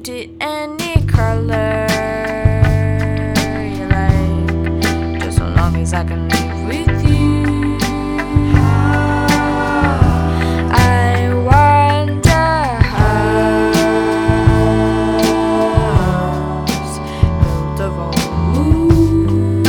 paint it any color you like, just so long as I can live with you. I wonder house built of old.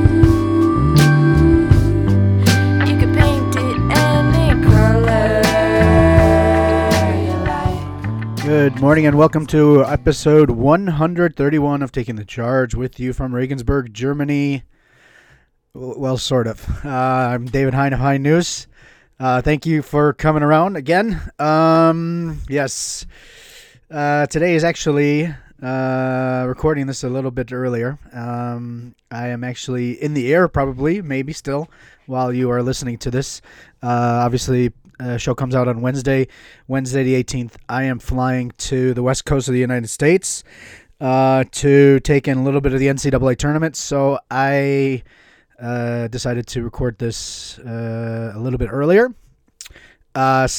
You can paint it any color you like. Good morning and welcome to episode 131 of Taking the Charge with you from Regensburg, Germany. Well, sort of. I'm David Hein of Hein News. Thank you for coming around again. Yes. Today is actually recording this a little bit earlier. I am actually in the air probably, maybe still, while you are listening to this. Obviously, show comes out on Wednesday the 18th. I am flying to the west coast of the United States to take in a little bit of the NCAA tournament. So I decided to record this a little bit earlier. I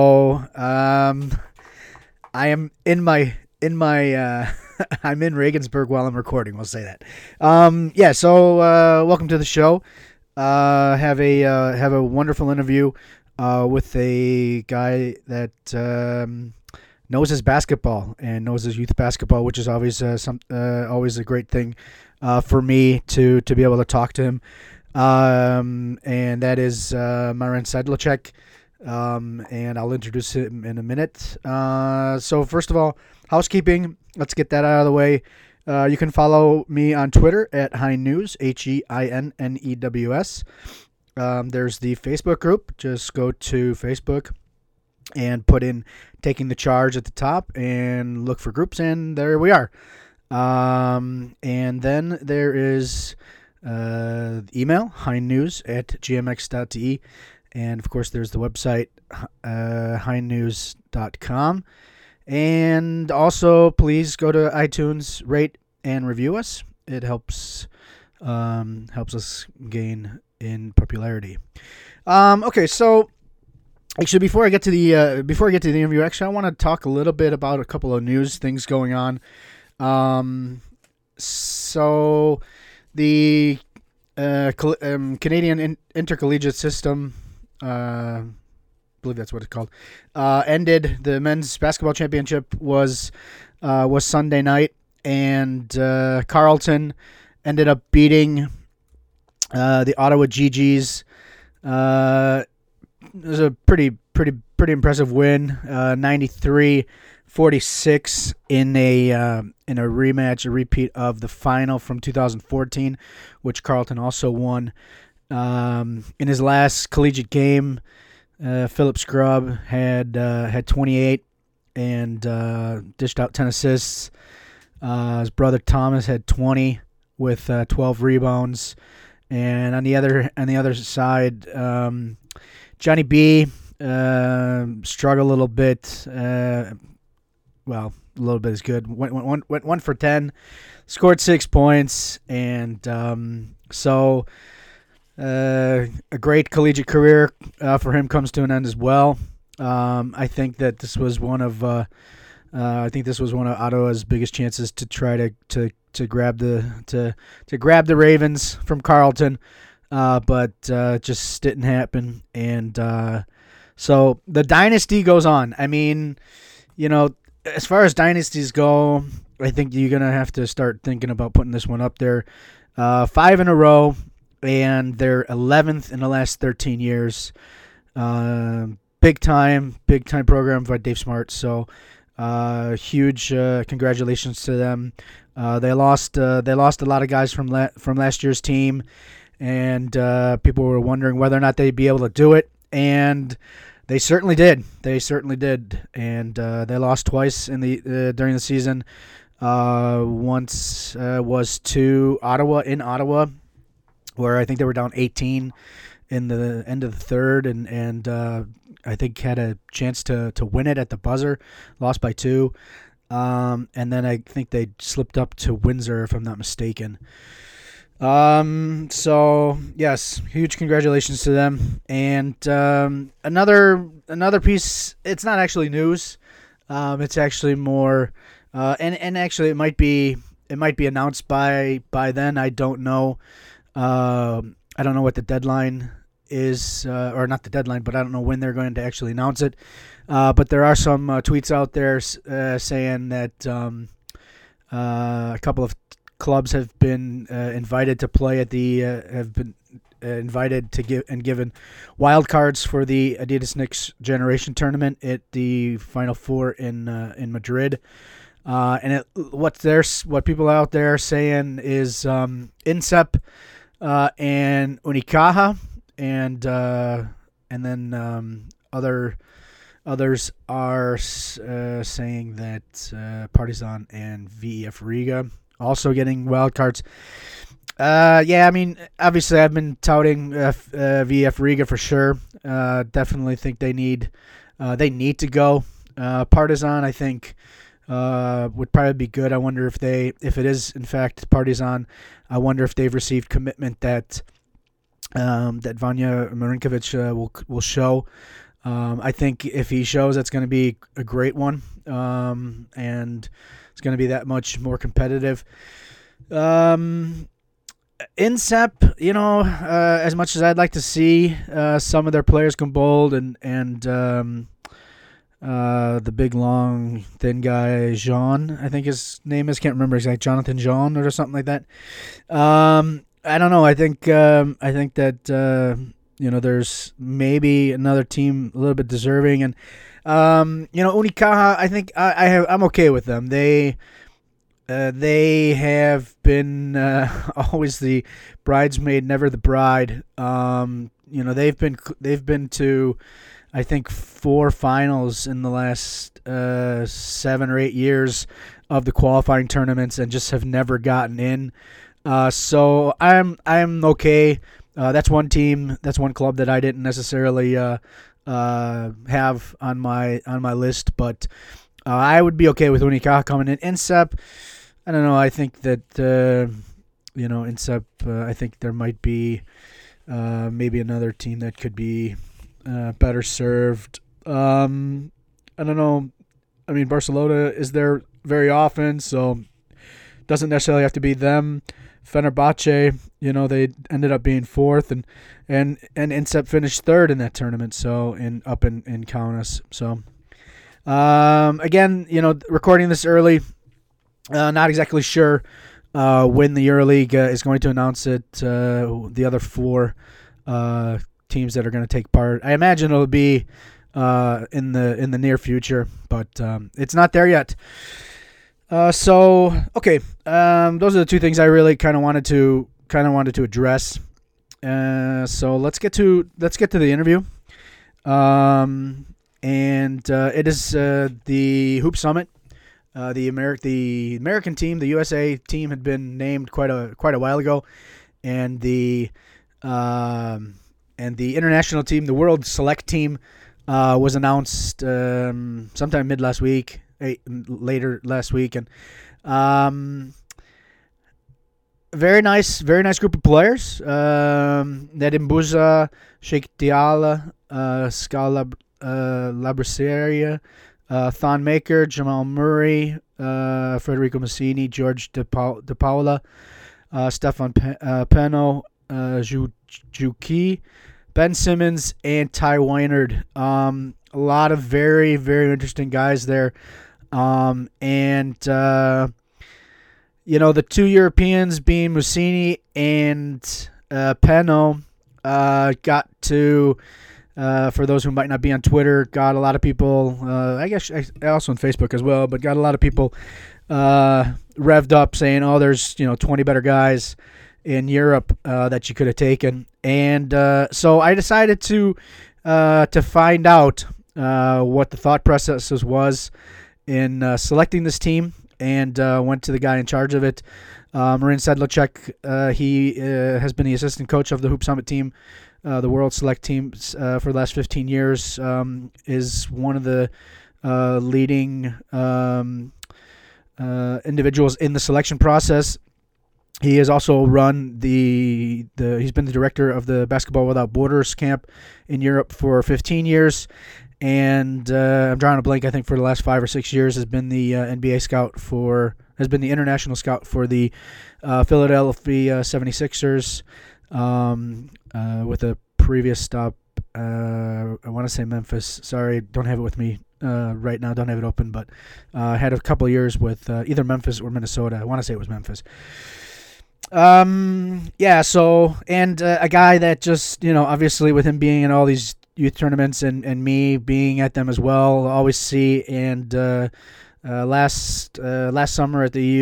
am in my I'm in Regensburg while I'm recording. We'll say that. Welcome to the show. Have a wonderful interview with a guy that knows his basketball and knows his youth basketball, which is always always a great thing for me to be able to talk to him. And that is Myron Sedlacek. And I'll introduce him in a minute. So first of all, housekeeping. Let's get that out of the way. You can follow me on Twitter at Hein News, HEINNEWS. There's the Facebook group. Just go to Facebook and put in Taking the Charge at the top and look for groups, and there we are. And then there is email, heinnews@gmx.de. And, of course, there's the website, heinnews.com. And also, please go to iTunes, rate, and review us. It helps us gain in popularity. Okay, so actually, before I get to the interview, actually, I want to talk a little bit about a couple of news things going on. So the Canadian Intercollegiate System, I believe that's what it's called, ended. The men's basketball championship was Sunday night, and Carleton ended up beating the Ottawa GGs. It was a pretty impressive win, 93-46 in a rematch, a repeat of the final from 2014, which Carleton also won. In his last collegiate game, Philip Scrub had 28 and dished out 10 assists. His brother Thomas had 20 with 12 rebounds. And on the other side, Johnny B struggled a little bit. Well, a little bit is good. Went 1 for 10, scored 6 points, and a great collegiate career for him comes to an end as well. I think that this was one of Ottawa's biggest chances to try to grab the Ravens from Carleton, but just didn't happen. And so the dynasty goes on. I mean, as far as dynasties go, I think you're gonna have to start thinking about putting this one up there. 5 in a row, and they're 11th in the last 13 years. Big time program by Dave Smart. So huge congratulations to them. They lost a lot of guys from last year's team, and people were wondering whether or not they'd be able to do it, and they certainly did. And they lost twice in the during the season. Once was to Ottawa, where I think they were down 18 in the end of the third, and I think had a chance to win it at the buzzer, lost by 2. And then I think they slipped up to Windsor, if I'm not mistaken. So yes, huge congratulations to them. And another piece. It's not actually news. It's actually more And actually, it might be announced by then. I don't know. I don't know what the deadline is, or not the deadline, but I don't know when they're going to actually announce it. But there are some tweets out there saying that a couple of clubs have been invited to play at the have been invited to give and given wild cards for the Adidas Next Generation tournament at the Final Four in Madrid. And what people out there are saying is INSEP and Unicaja and then others are saying that Partizan and VEF Riga also getting wild cards. Yeah, I mean, obviously I've been touting VEF Riga for sure. Definitely think they need to go. Partizan, I think, would probably be good. I wonder if it is in fact Partizan, I wonder if they've received commitment that Vanya Marinkovic will show. I think if he shows, that's going to be a great one, and it's going to be that much more competitive. INSEP, as much as I'd like to see some of their players come bold and the big, long, thin guy, Jean, I think his name is, can't remember exactly, Jonathan Jean or something like that. I don't know. I think that there's maybe another team a little bit deserving, and Unicaja, I think I'm okay with them. They have been always the bridesmaid, never the bride. They've been to, I think, 4 finals in the last 7 or 8 years of the qualifying tournaments, and just have never gotten in. So I'm okay. That's one team. That's one club that I didn't necessarily have on my list, but I would be okay with Unicaja coming in. INSEP, I don't know. I think that INSEP. I think there might be maybe another team that could be better served. I don't know. I mean, Barcelona is there very often, so doesn't necessarily have to be them. Fenerbahce, they ended up being 4th, and INSEP finished 3rd in that tournament. So up in Kaunas. So again, recording this early, not exactly sure when the EuroLeague is going to announce it. The other 4 teams that are going to take part, I imagine it'll be in the near future, but it's not there yet. So okay, those are the 2 things I really kind of wanted to address. So let's get to the interview. And it is the Hoop Summit. The American team, the USA team, had been named quite a while ago, and the international team, the World Select team, was announced sometime mid last week. Later last week, and very nice group of players. Nedim Buza, Sheikh Diala, Scala Labriseria, Thon Maker, Jamal Murray, Federico Massini, George De Paula, Stefan Peno, Juki, Ben Simmons, and Ty Weinard. A lot of very, very interesting guys there. The 2 Europeans being Mussini and Peno got to, for those who might not be on Twitter, got a lot of people, I guess also on Facebook as well, but got a lot of people revved up saying, oh, there's 20 better guys in Europe that you could have taken. And so I decided to find out what the thought process was in selecting this team, and went to the guy in charge of it, Marin Sedlacek. He has been the assistant coach of the Hoop Summit team, the World Select teams, for the last 15 years, is one of the leading individuals in the selection process. He has also run he's been the director of the Basketball Without Borders camp in Europe for 15 years. and I'm drawing a blank. I think for the last 5 or 6 years has been the has been the international scout for the Philadelphia 76ers, with a previous stop. I want to say Memphis. Sorry, don't have it with me right now. Don't have it open, but had a couple of years with either Memphis or Minnesota. I want to say it was Memphis. Yeah. So, and a guy that just, obviously with him being in all these youth tournaments and me being at them as well, always see. And last summer at the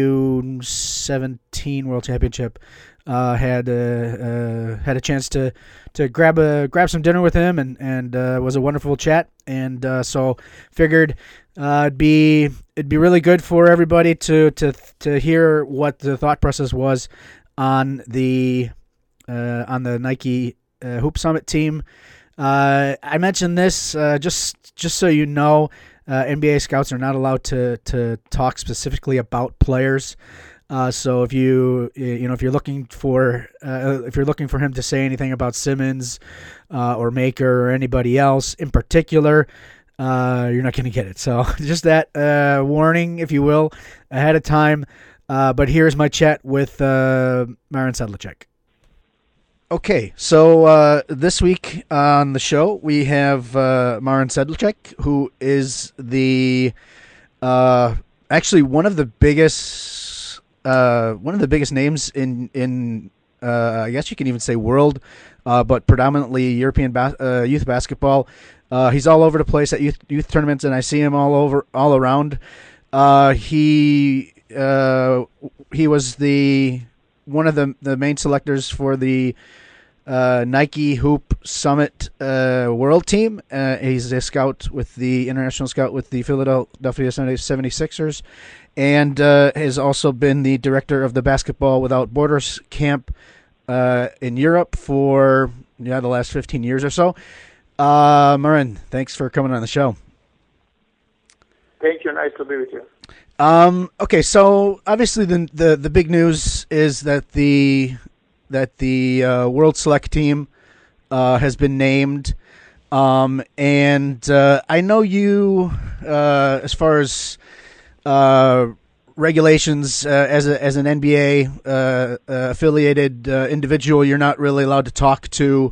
U17 World Championship, had a chance to grab some dinner with him, and was a wonderful chat. And so figured it'd be really good for everybody to hear what the thought process was on the Nike Hoop Summit team. I mentioned this just so you know, NBA scouts are not allowed to talk specifically about players. So if if you're looking for him to say anything about Simmons or Maker or anybody else in particular, you're not going to get it. So just that warning, if you will, ahead of time. But here's my chat with Marin Sedlacek. Okay, so this week on the show we have Marin Sedlacek, who is the actually one of the biggest names in I guess you can even say world, but predominantly European youth basketball. He's all over the place at youth tournaments, and I see him all around. He was one of the main selectors for the Nike Hoop Summit World Team. He's a scout with the international scout with the Philadelphia 76ers, and has also been the director of the Basketball Without Borders camp in Europe for the last 15 years or so. Marin, thanks for coming on the show. Thank you. Nice to be with you. Okay, so obviously the big news is that the World Select team has been named, and I know you, as far as regulations, as an NBA affiliated individual, you're not really allowed to talk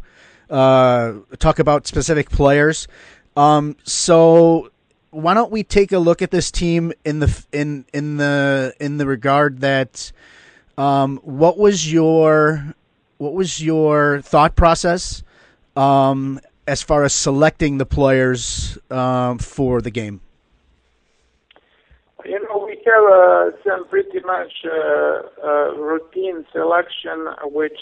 about specific players. So why don't we take a look at this team in the regard that what was your thought process as far as selecting the players for the game? We have some pretty much routine selection, which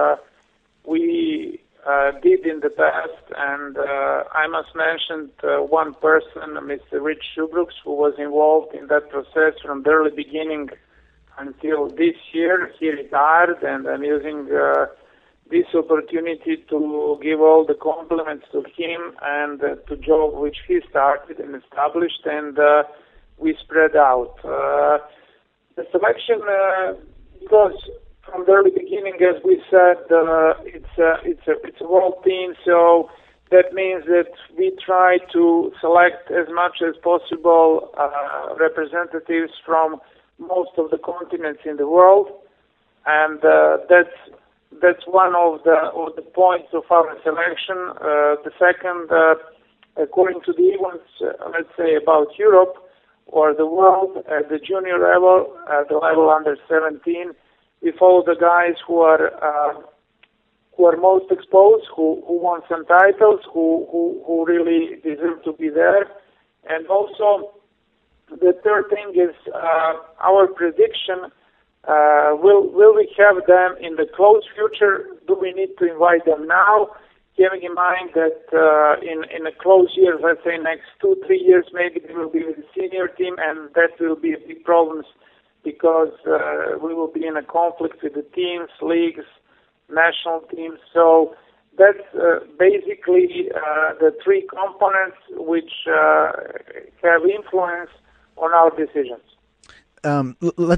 we did in the past, and I must mention one person, Mr. Rich Shubrooks, who was involved in that process from the early beginning until this year. He retired, and I'm using this opportunity to give all the compliments to him and to job which he started and established, and we spread out. The selection goes from the early beginning, as we said, it's a world team, so that means that we try to select as much as possible representatives from most of the continents in the world, and that's one of the points of our selection. The second, according to the events, let's say about Europe or the world at the junior level, at the level under 17. We follow the guys who are most exposed, who won some titles, who really deserve to be there. And also, the third thing is our prediction. Will we have them in the close future? Do we need to invite them now? Having in mind that in a close year, let's say next 2-3 years, maybe they will be with the senior team, and that will be a big problem, because we will be in a conflict with the teams, leagues, national teams. So that's basically the three components which have influence on our decisions.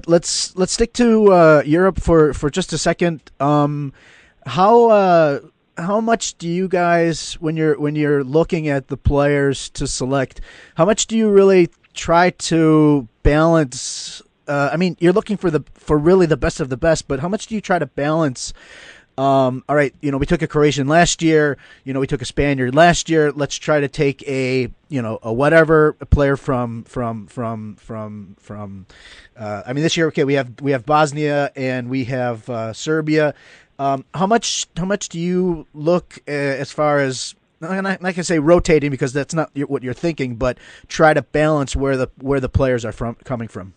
Let's stick to Europe for just a second. How how much do you guys, when you're looking at the players to select, how much do you really try to balance? I mean, you're looking for really the best of the best, but how much do you try to balance? All right, we took a Croatian last year. We took a Spaniard last year. Let's try to take a whatever player from. I mean, this year, okay, we have Bosnia and we have Serbia. How much do you look as far as, and I can say rotating because that's not what you're thinking, but try to balance where the players are coming from?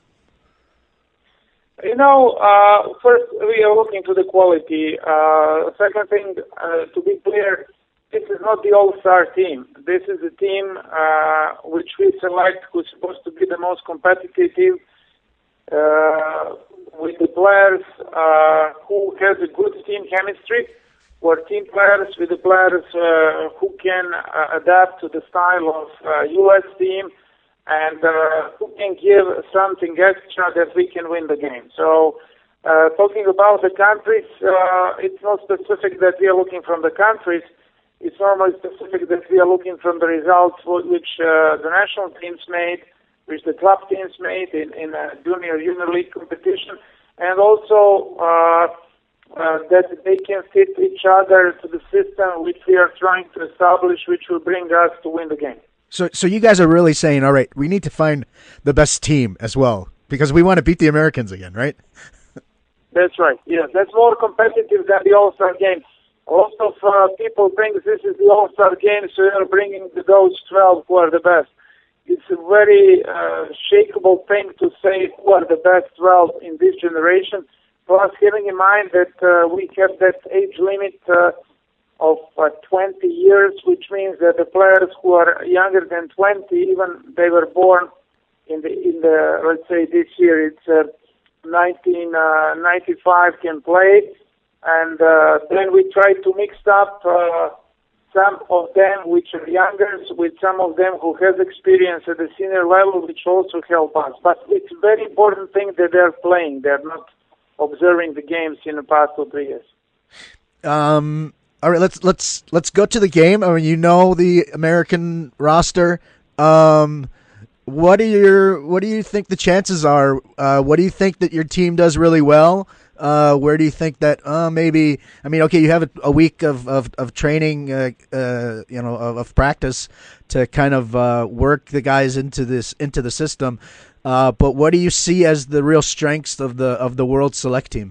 First we are looking to the quality. Second thing, to be clear, this is not the all-star team. This is a team which we select who's supposed to be the most competitive, with the players who has a good team chemistry, or team players with the players who can adapt to the style of U.S. team, and who can give something extra that we can win the game. So, talking about the countries, it's not specific that we are looking from the countries. It's normally specific that we are looking from the results which the national teams made, which the club teams made in a junior league competition, and also that they can fit each other to the system which we are trying to establish, which will bring us to win the game. So you guys are really saying, all right, we need to find the best team as well because we want to beat the Americans again, right? That's right. Yes, that's more competitive than the All-Star game. A lot of people think this is the All-Star game, so they're bringing those 12 who are the best. It's a very shakable thing to say who are the best 12 in this generation. Plus, having in mind that we have that age limit of 20 years, which means that the players who are younger than 20, even they were born in the let's say this year, it's 1995 can play, and then we try to mix up some of them which are younger with some of them who have experience at the senior level, which also help us. But it's a very important thing that they're playing. They're not observing the games in the past 2 3 years. All right, let's go to the game. I mean, the American roster. What do you think the chances are? What do you think that your team does really well? Where do you think that maybe? I mean, okay, you have a week of training, of practice to kind of work the guys into the system. But what do you see as the real strengths of the World Select team?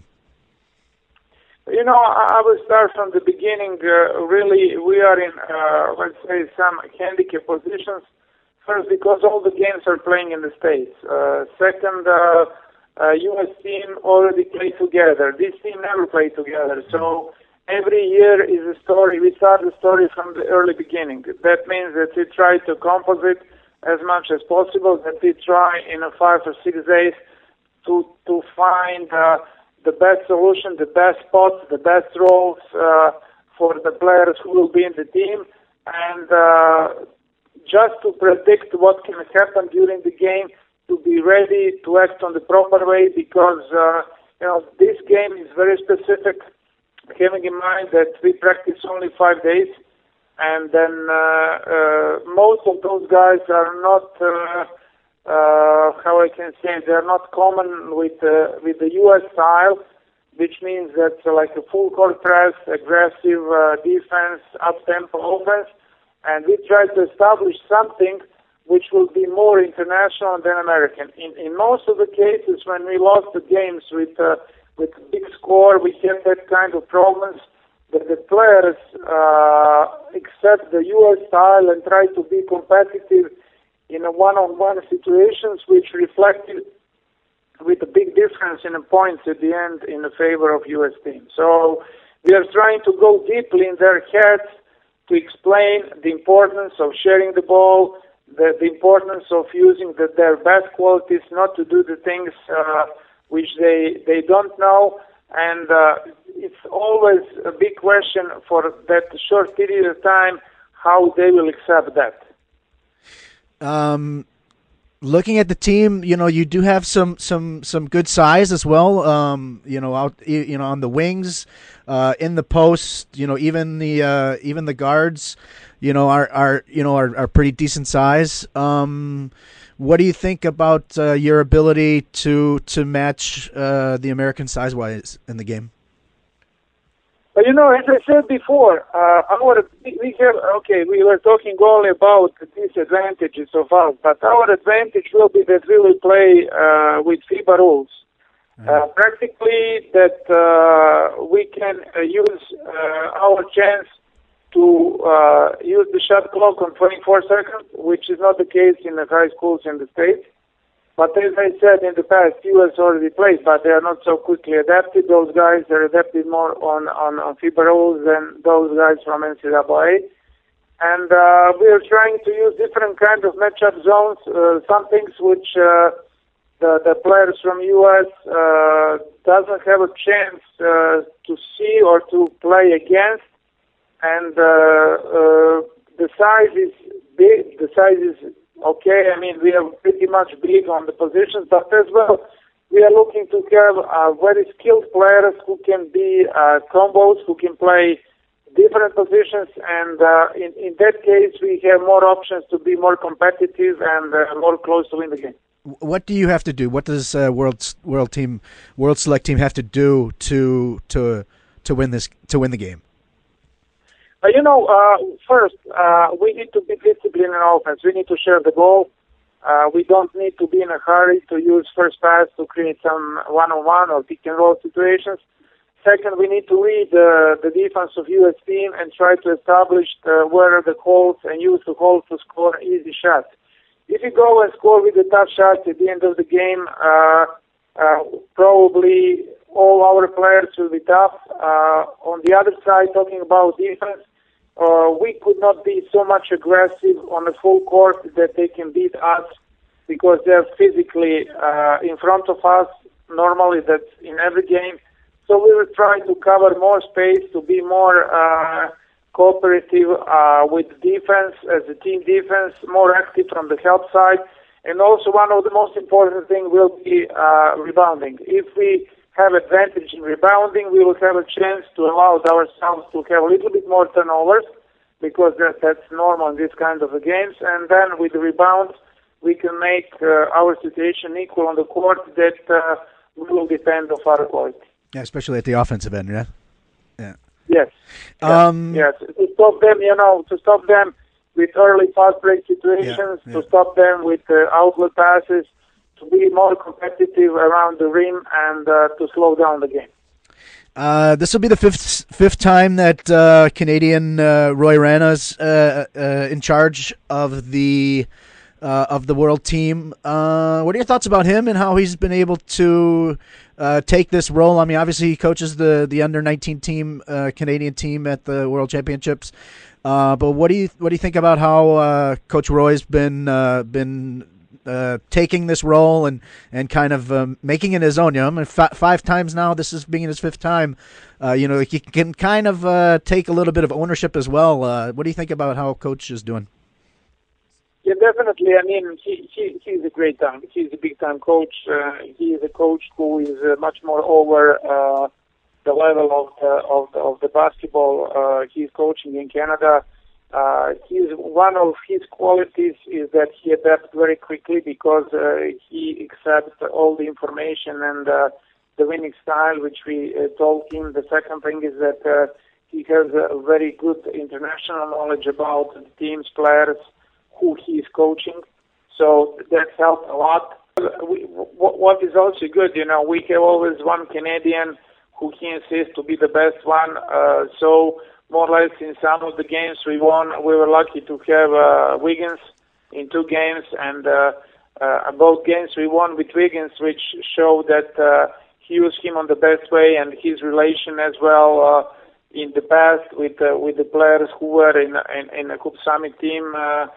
I will start from the beginning. Really, we are in, let's say, some handicap positions. First, because all the games are playing in the States. Second, U.S. team already play together. This team never played together. So every year is a story. We start the story from the early beginning. That means that we try to composite as much as possible, that we try in 5 or 6 days to find the best solution, the best spots, the best roles for the players who will be in the team, and just to predict what can happen during the game, to be ready to act on the proper way, because this game is very specific, having in mind that we practice only 5 days, and then most of those guys are not how I can say, they're not common with the U.S. style, which means that like a full court press, aggressive defense, up-tempo offense, and we try to establish something which will be more international than American. In most of the cases, when we lost the games with big score, we had that kind of problems that the players accept the U.S. style and try to be competitive in a one-on-one situations, which reflected with a big difference in the points at the end in the favor of U.S. team. So we are trying to go deeply in their heads to explain the importance of sharing the ball, the importance of using their best qualities, not to do the things which they don't know. And it's always a big question for that short period of time how they will accept that. looking at the team, you do have some good size as well. On the wings, in the post, even the guards, are pretty decent size. What do you think about your ability to match the American size wise in the game? But as I said before, we were talking only about the disadvantages of us, but our advantage will be that we will play with FIBA rules. Practically, that we can use our chance to use the shot clock on 24 seconds, which is not the case in the high schools in the States. But as I said in the past, U.S. already played, but they are not so quickly adapted. Those guys are adapted more on FIBA rules than those guys from NCAA. And we are trying to use different kinds of matchup zones, some things which the players from U.S. Doesn't have a chance to see or to play against. And the size is big. The size is okay. I mean, we are pretty much big on the positions, but as well, we are looking to have very skilled players who can be combos, who can play different positions, and in that case, we have more options to be more competitive and more close to win the game. What do you have to do? What does World Select Team have to do to win the game? First, we need to be disciplined in offense. We need to share the ball. We don't need to be in a hurry to use first pass to create some one-on-one or pick-and-roll situations. Second, we need to read the defense of U.S. team and try to establish where are the holes and use the holes to score easy shots. If you go and score with the tough shots at the end of the game, probably all our players will be tough. On the other side, talking about defense, we could not be so much aggressive on the full court that they can beat us because they're physically in front of us. Normally, that's in every game. So we will try to cover more space, to be more cooperative with defense as a team defense, more active from the help side. And also one of the most important things will be rebounding. If we have advantage in rebounding, we will have a chance to allow ourselves to have a little bit more turnovers because that's normal in this kind of games. And then with the rebounds, we can make our situation equal on the court that will depend on our quality. Yeah, especially at the offensive end, yeah? Yeah. Yes. Yes. To stop them with early fast break situations, to stop them with outlet passes, to be more competitive around the rim and to slow down the game. This will be the fifth time that Canadian Roy Rana's in charge of the world team. What are your thoughts about him and how he's been able to take this role? I mean, obviously he coaches the under-19 team, Canadian team at the World Championships. But what do you think about how Coach Roy's been taking this role and kind of making it his own? I mean, 5 times now. This is being his 5th time. He can kind of take a little bit of ownership as well. What do you think about how Coach is doing? Yeah, definitely. I mean, he's a great time. He's a big-time coach. He is a coach who is much more over the level of the basketball he's coaching in Canada. One of his qualities is that he adapts very quickly because he accepts all the information and the winning style which we told him. The second thing is that he has a very good international knowledge about the team's players who he is coaching, so that's helped a lot. What is also good, we have always one Canadian who he insists to be the best one, so more or less in some of the games we won, we were lucky to have Wiggins in 2 games, and both games we won with Wiggins, which showed that he used him on the best way, and his relation as well in the past with the players who were in a Cup Summit team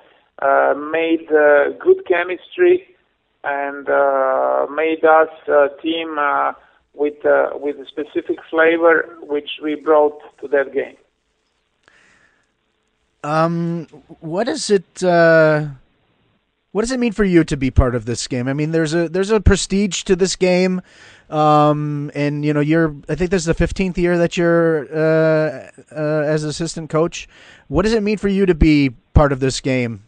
made good chemistry and made us a team with a specific flavor which we brought to that game. What is it? What does it mean for you to be part of this game? I mean, there's a prestige to this game, and I think this is the 15th year that you're as assistant coach. What does it mean for you to be part of this game?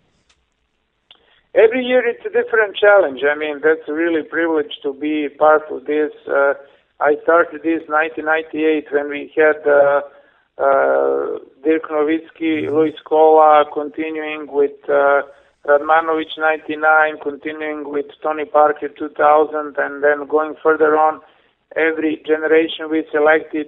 Every year it's a different challenge. I mean, that's a really privilege to be part of this. I started this 1998 when we had Dirk Nowitzki, Luis Scola, continuing with Radmanovic 99, continuing with Tony Parker 2000, and then going further on. Every generation we selected,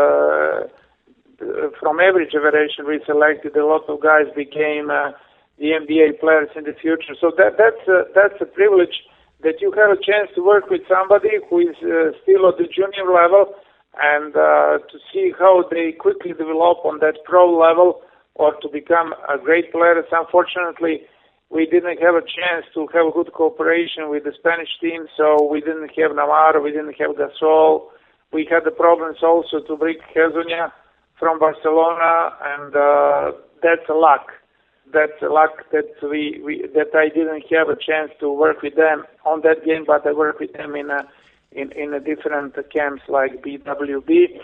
from every generation we selected, a lot of guys became the NBA players in the future. So that's a privilege that you have a chance to work with somebody who is still at the junior level and to see how they quickly develop on that pro level or to become a great players. Unfortunately, we didn't have a chance to have a good cooperation with the Spanish team, so we didn't have Navarro, we didn't have Gasol. We had the problems also to bring Hezonja from Barcelona, and that's a luck. That's a luck that that I didn't have a chance to work with them on that game, but I worked with them in a different camps like BWB.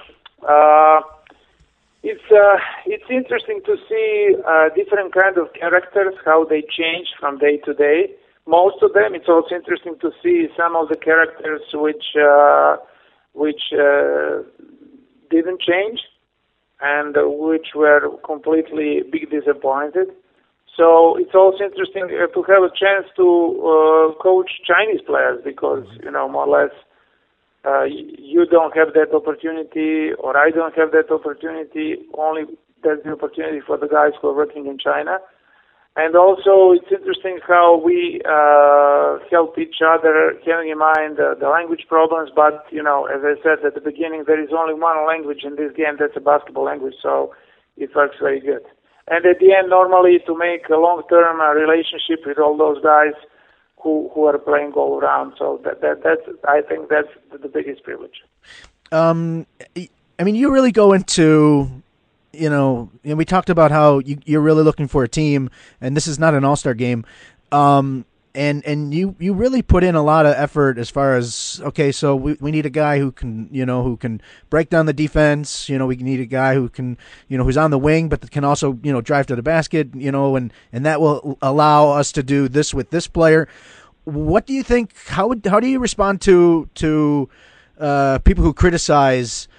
It's interesting to see different kind of characters, how they change from day to day. Most of them, it's also interesting to see some of the characters which didn't change and which were completely big disappointed. So it's also interesting to have a chance to coach Chinese players because, more or less, you don't have that opportunity or I don't have that opportunity. Only that's the opportunity for the guys who are working in China. And also it's interesting how we help each other, having in mind the language problems. But, as I said at the beginning, there is only one language in this game, that's a basketball language, so it works very good. And at the end, normally to make a long-term relationship with all those guys who are playing all around. So that's I think that's the biggest privilege. I mean, you really go into, and we talked about how you're really looking for a team, and this is not an all-star game. And you really put in a lot of effort as far as, okay, so we need a guy who can break down the defense. We need a guy who can, who's on the wing, but can also, drive to the basket, and that will allow us to do this with this player. What do you think, how do you respond to people who criticize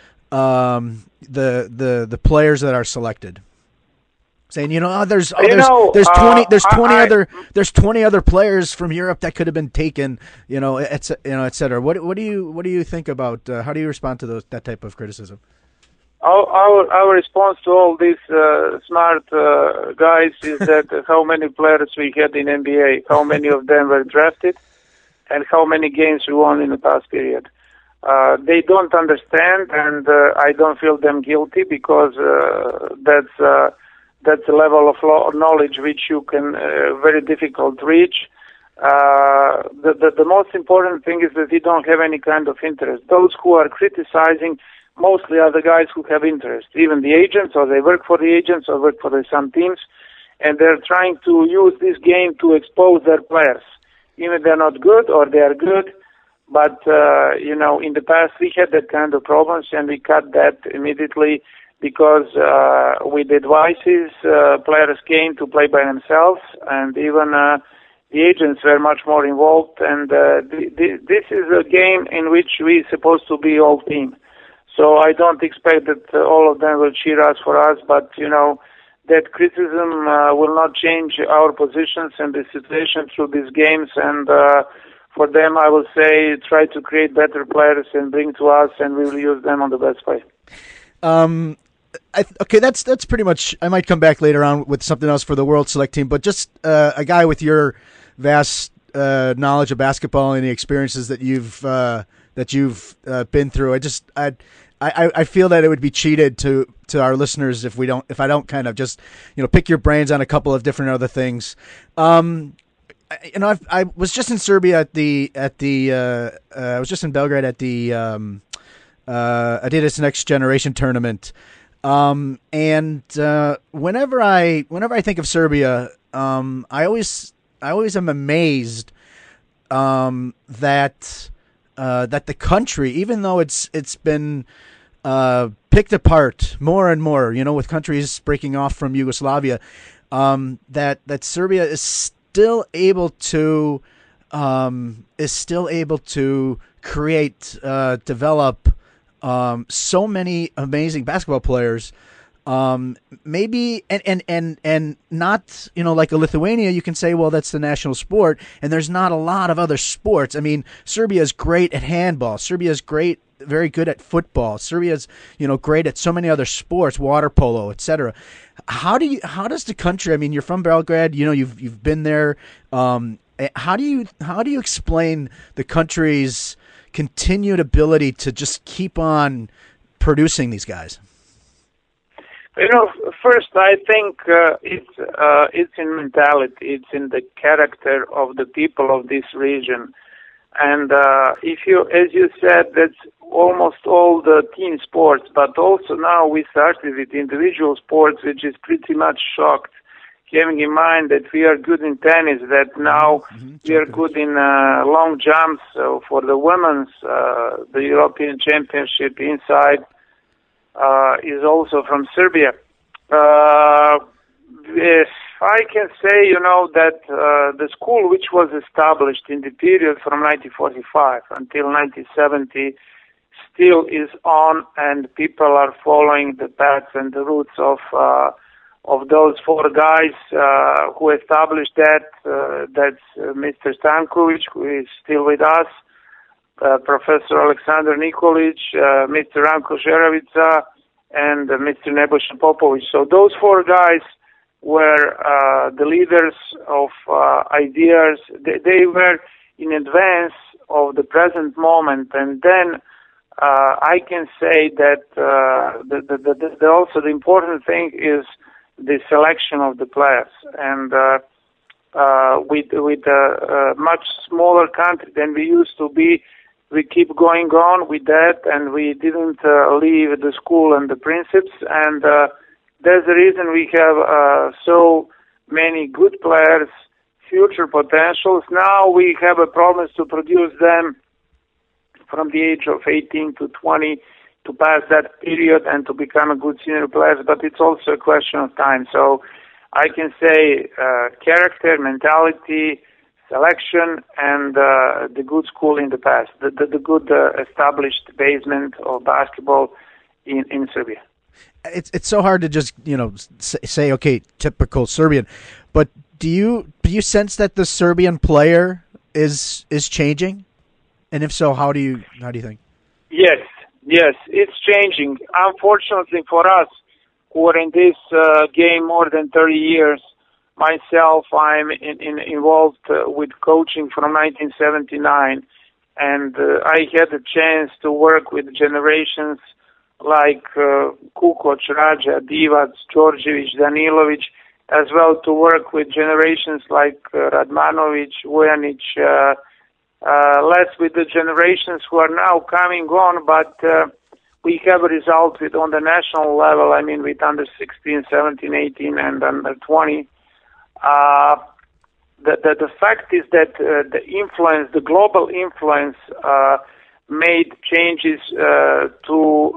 the players that are selected? Saying, there's 20 other players from Europe that could have been taken, et cetera. What do you think about how do you respond to that type of criticism? Our response to all these smart guys is that how many players we had in NBA, how many of them were drafted, and how many games we won in the past period. They don't understand, and I don't feel them guilty because that's a level of knowledge which you can very difficult reach. The most important thing is that you don't have any kind of interest. Those who are criticizing mostly are the guys who have interest, even the agents, or they work for the agents, or work for some teams, and they're trying to use this game to expose their players. Even they're not good or they are good, but in the past we had that kind of problems, and we cut that immediately. Because with advices, players came to play by themselves, and even the agents were much more involved. And this is a game in which we're supposed to be all team. So I don't expect that all of them will cheer us for us, but that criticism will not change our positions and the situation through these games. And for them, I will say, try to create better players and bring to us, and we will use them on the best way. Okay, that's pretty much. I might come back later on with something else for the World Select Team, but just a guy with your vast knowledge of basketball and the experiences that you've been through. I feel that it would be cheated to our listeners if I don't kind of just pick your brains on a couple of different other things. I was just in Serbia I was just in Belgrade at the Adidas Next Generation tournament. And whenever I think of Serbia, I always am amazed that the country, even though it's been picked apart more and more, with countries breaking off from Yugoslavia, that Serbia is still able to create, develop so many amazing basketball players. Maybe and not, like a Lithuania, you can say, well, that's the national sport, and there's not a lot of other sports. I mean, Serbia is great at handball. Serbia is very good at football. Serbia is, great at so many other sports, water polo, etc. How does the country? I mean, you're from Belgrade. You've been there. How do you explain the country's continued ability to just keep on producing these guys? First, I think it's in mentality. It's in the character of the people of this region. And if you, as you said, that's almost all the team sports, but also now we started with individual sports, which is pretty much shocked, having in mind that we are good in tennis, that now we are good in long jumps. So for the women's, the European Championship inside is also from Serbia. Yes, I can say, that the school which was established in the period from 1945 until 1970 still is on, and people are following the paths and the roots of those four guys who established that. That's Mr. Stankovic, who is still with us, Professor Alexander Nikolic, Mr. Ranko Žeravica, and Mr. Nebojša Popovic. So those four guys were the leaders of ideas. They were in advance of the present moment, and then I can say that also the important thing is the selection of the players. And with a much smaller country than we used to be, we keep going on with that, and we didn't leave the school and the principles, and that's the reason we have so many good players, future potentials. Now we have a promise to produce them from the age of 18 to 20 to pass that period and to become a good senior players, but it's also a question of time. So I can say character, mentality, selection, and the good school in the past, the good established basement of basketball in Serbia. It's so hard to just say okay, typical Serbian, but do you sense that the Serbian player is changing, and if so, how do you think? Yes, it's changing. Unfortunately for us, who are in this game more than 30 years. Myself, I'm involved with coaching from 1979, and I had a chance to work with generations like Kukoc, Raja, Divac, Djordjevic, Danilovic, as well to work with generations like Radmanovic, Vujanic, less with the generations who are now coming on, but we have a result with on the national level, I mean with under 16, 17, 18, and under 20. The fact is that the influence, the global influence, made changes to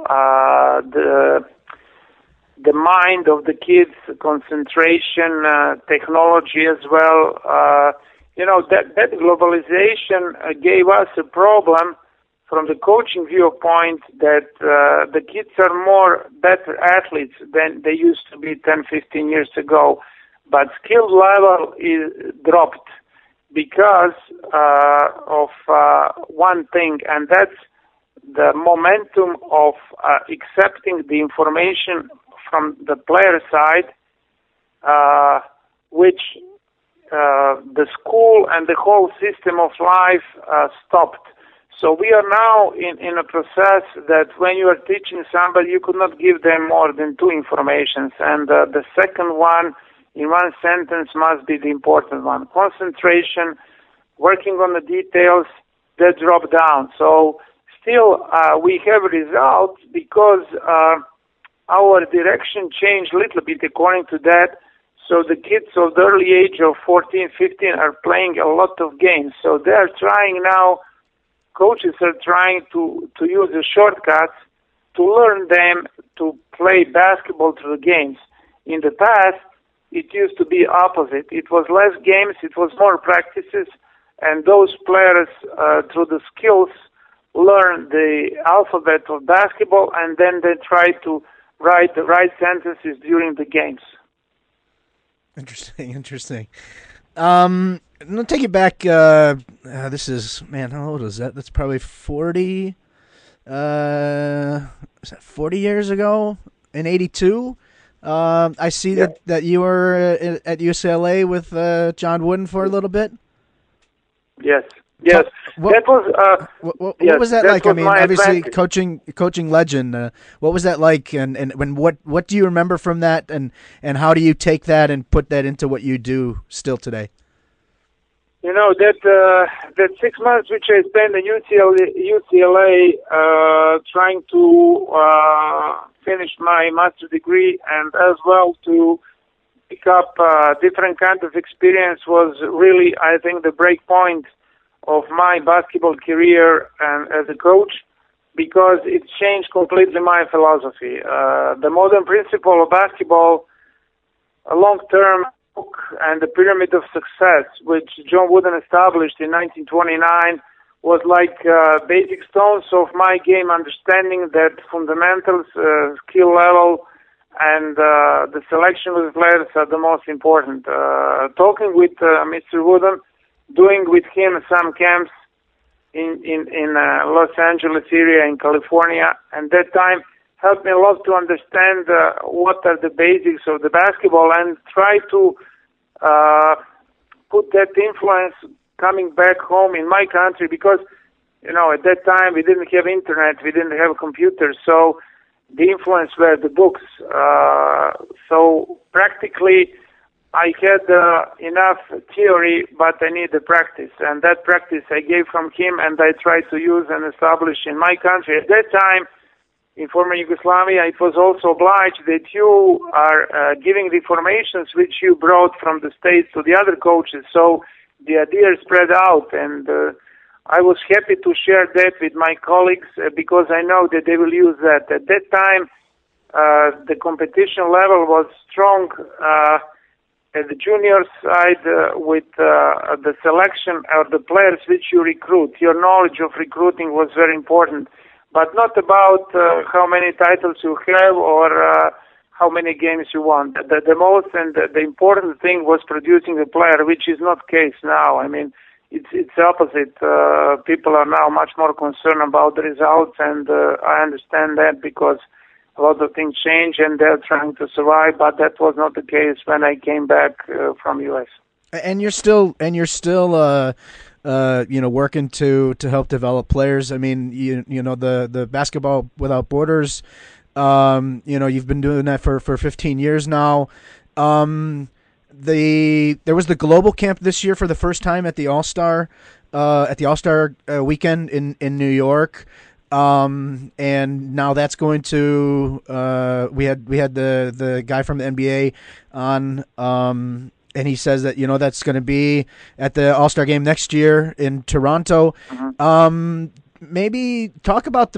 the mind of the kids, concentration, technology as well. That globalization gave us a problem from the coaching viewpoint that the kids are better athletes than they used to be 10, 15 years ago. But skill level is dropped because of one thing, and that's the momentum of accepting the information from the player side, which the school and the whole system of life stopped. So we are now in a process that when you are teaching somebody, you could not give them more than two informations, and the second one in one sentence must be the important one. Concentration, working on the details, that drop down. So still we have results because our direction changed a little bit according to that. So the kids of the early age of 14, 15 are playing a lot of games. So they are trying now, coaches are trying to use the shortcuts to learn them to play basketball through the games. In the past, it used to be opposite. It was less games, it was more practices, and those players, through the skills, learn the alphabet of basketball, and then they try to write the right sentences during the games. Interesting. I'm gonna take it back. This is, man, how old is that? That's probably 40. Is that 40 years ago? In '82. I see that you were at UCLA with John Wooden for a little bit. Yes. What was that like? I mean, obviously, advantage. coaching legend. What was that like? And what do you remember from that? And how do you take that and put that into what you do still today? You know, that 6 months which I spent at UCLA trying to finish my master's degree, and as well to pick up different kinds of experience, was really, I think, the break point of my basketball career and as a coach, because it changed completely my philosophy. The modern principle of basketball, a long-term book, and the pyramid of success, which John Wooden established in 1929, was like basic stones of my game understanding, that fundamentals, skill level, and the selection of the players are the most important. Talking with Mr. Wooden, doing with him some camps in Los Angeles area in California, and that time helped me a lot to understand what are the basics of the basketball, and try to put that influence coming back home in my country, because, you know, at that time we didn't have internet, we didn't have computers, so the influence were the books. So practically I had enough theory, but I need the practice, and that practice I gave from him, and I tried to use and establish in my country. At that time, in former Yugoslavia, it was also obliged that you are giving the formations which you brought from the States to the other coaches, so the idea spread out, and I was happy to share that with my colleagues because I know that they will use that. At that time, the competition level was strong at the junior side with the selection of the players which you recruit. Your knowledge of recruiting was very important, but not about how many titles you have or how many games you won. The most and the important thing was producing a player, which is not the case now. I mean, it's opposite. People are now much more concerned about the results, and I understand that because a lot of things change and they're trying to survive, but that was not the case when I came back from US. And you're still working to help develop players. I mean, you know the Basketball Without Borders. You've been doing that for 15 years now. There was the global camp this year for the first time at the All-Star weekend in New York. And now that's going to we had the guy from the NBA on, and he says that that's going to be at the All-Star game next year in Toronto. Mm-hmm. Maybe talk about the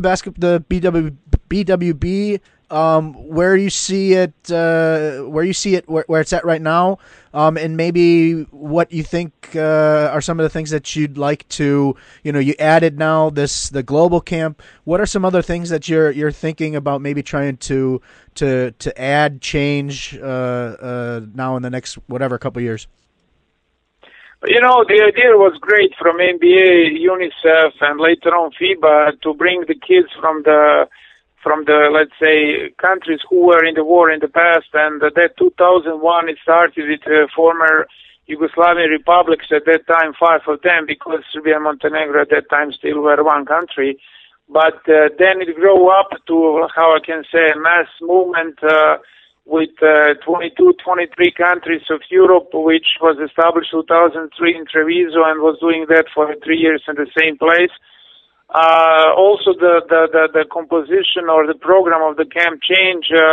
BWB, where you see it where it's at right now, and maybe what you think are some of the things that you'd like to, you added now the global camp. What are some other things that you're thinking about maybe trying to add, change now in the next couple of years? The idea was great from NBA, UNICEF, and later on FIBA to bring the kids from the let's say countries who were in the war in the past, and that 2001 it started with former Yugoslavian republics at that time, 5 of them, because Serbia and Montenegro at that time still were one country. But then it grew up to, how I can say, a mass movement with 22, 23 countries of Europe, which was established 2003 in Treviso and was doing that for 3 years in the same place. Also, the composition or the program of the camp changed.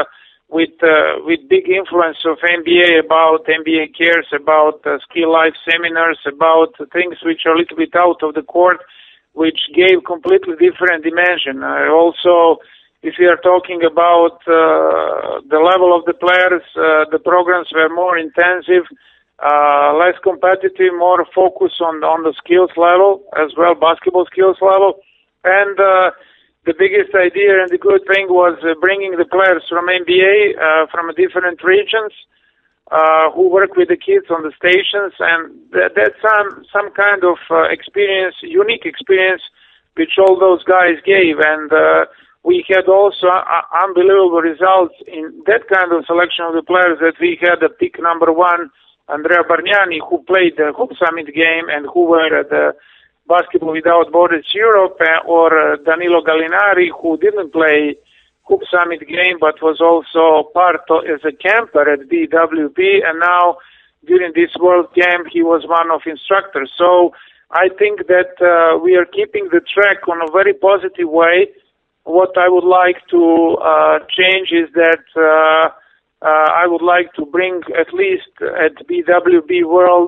with big influence of NBA, about NBA Cares, about Skill Life seminars, about things which are a little bit out of the court, which gave completely different dimension. Also, if we are talking about the level of the players, the programs were more intensive, less competitive, more focus on the skills level as well, basketball skills level, and the biggest idea and the good thing was bringing the players from NBA, from different regions, who work with the kids on the stations, and that's some kind of experience, unique experience, which all those guys gave, and we had also unbelievable results in that kind of selection of the players that we had a pick number 1, Andrea Bargnani, who played the Hoop Summit game and who were at the Basketball Without Borders Europe, or Danilo Gallinari, who didn't play Hoop Summit game but was also part of, as a camper at BWP, and now during this World Camp he was one of instructors. So I think that we are keeping the track on a very positive way. What I would like to change is that I would like to bring, at least at BWB World,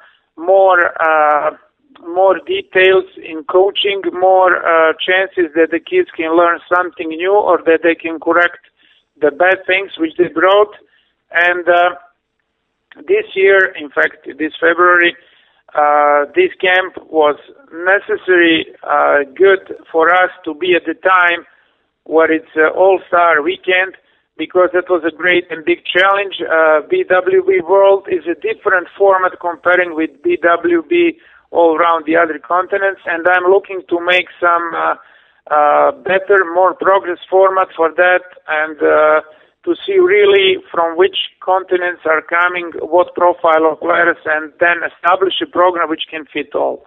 more details in coaching, more chances that the kids can learn something new or that they can correct the bad things which they brought. And this year, in fact, this February, this camp was necessary, good for us to be at the time where it's All-Star Weekend, because it was a great and big challenge. BWB World is a different format comparing with BWB all around the other continents, and I'm looking to make some better, more progress format for that, and to see really from which continents are coming, what profile of players, and then establish a program which can fit all.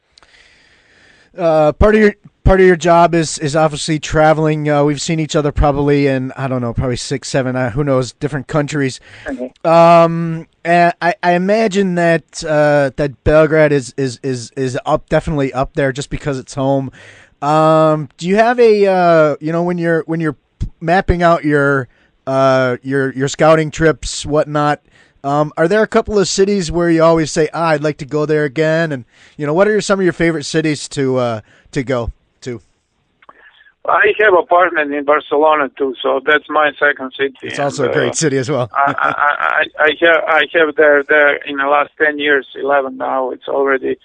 Part of your job is obviously traveling. We've seen each other probably in, I don't know, probably 6, 7, who knows, different countries. Okay. And I imagine that that Belgrade is definitely up there just because it's home. Do you have a when you're mapping out your scouting trips, whatnot? Are there a couple of cities where you always say, I'd like to go there again? And what are some of your favorite cities to go to? I have an apartment in Barcelona too, so that's my second city. It's also a great city as well. I have there in the last 10 years, 11 now. It's already,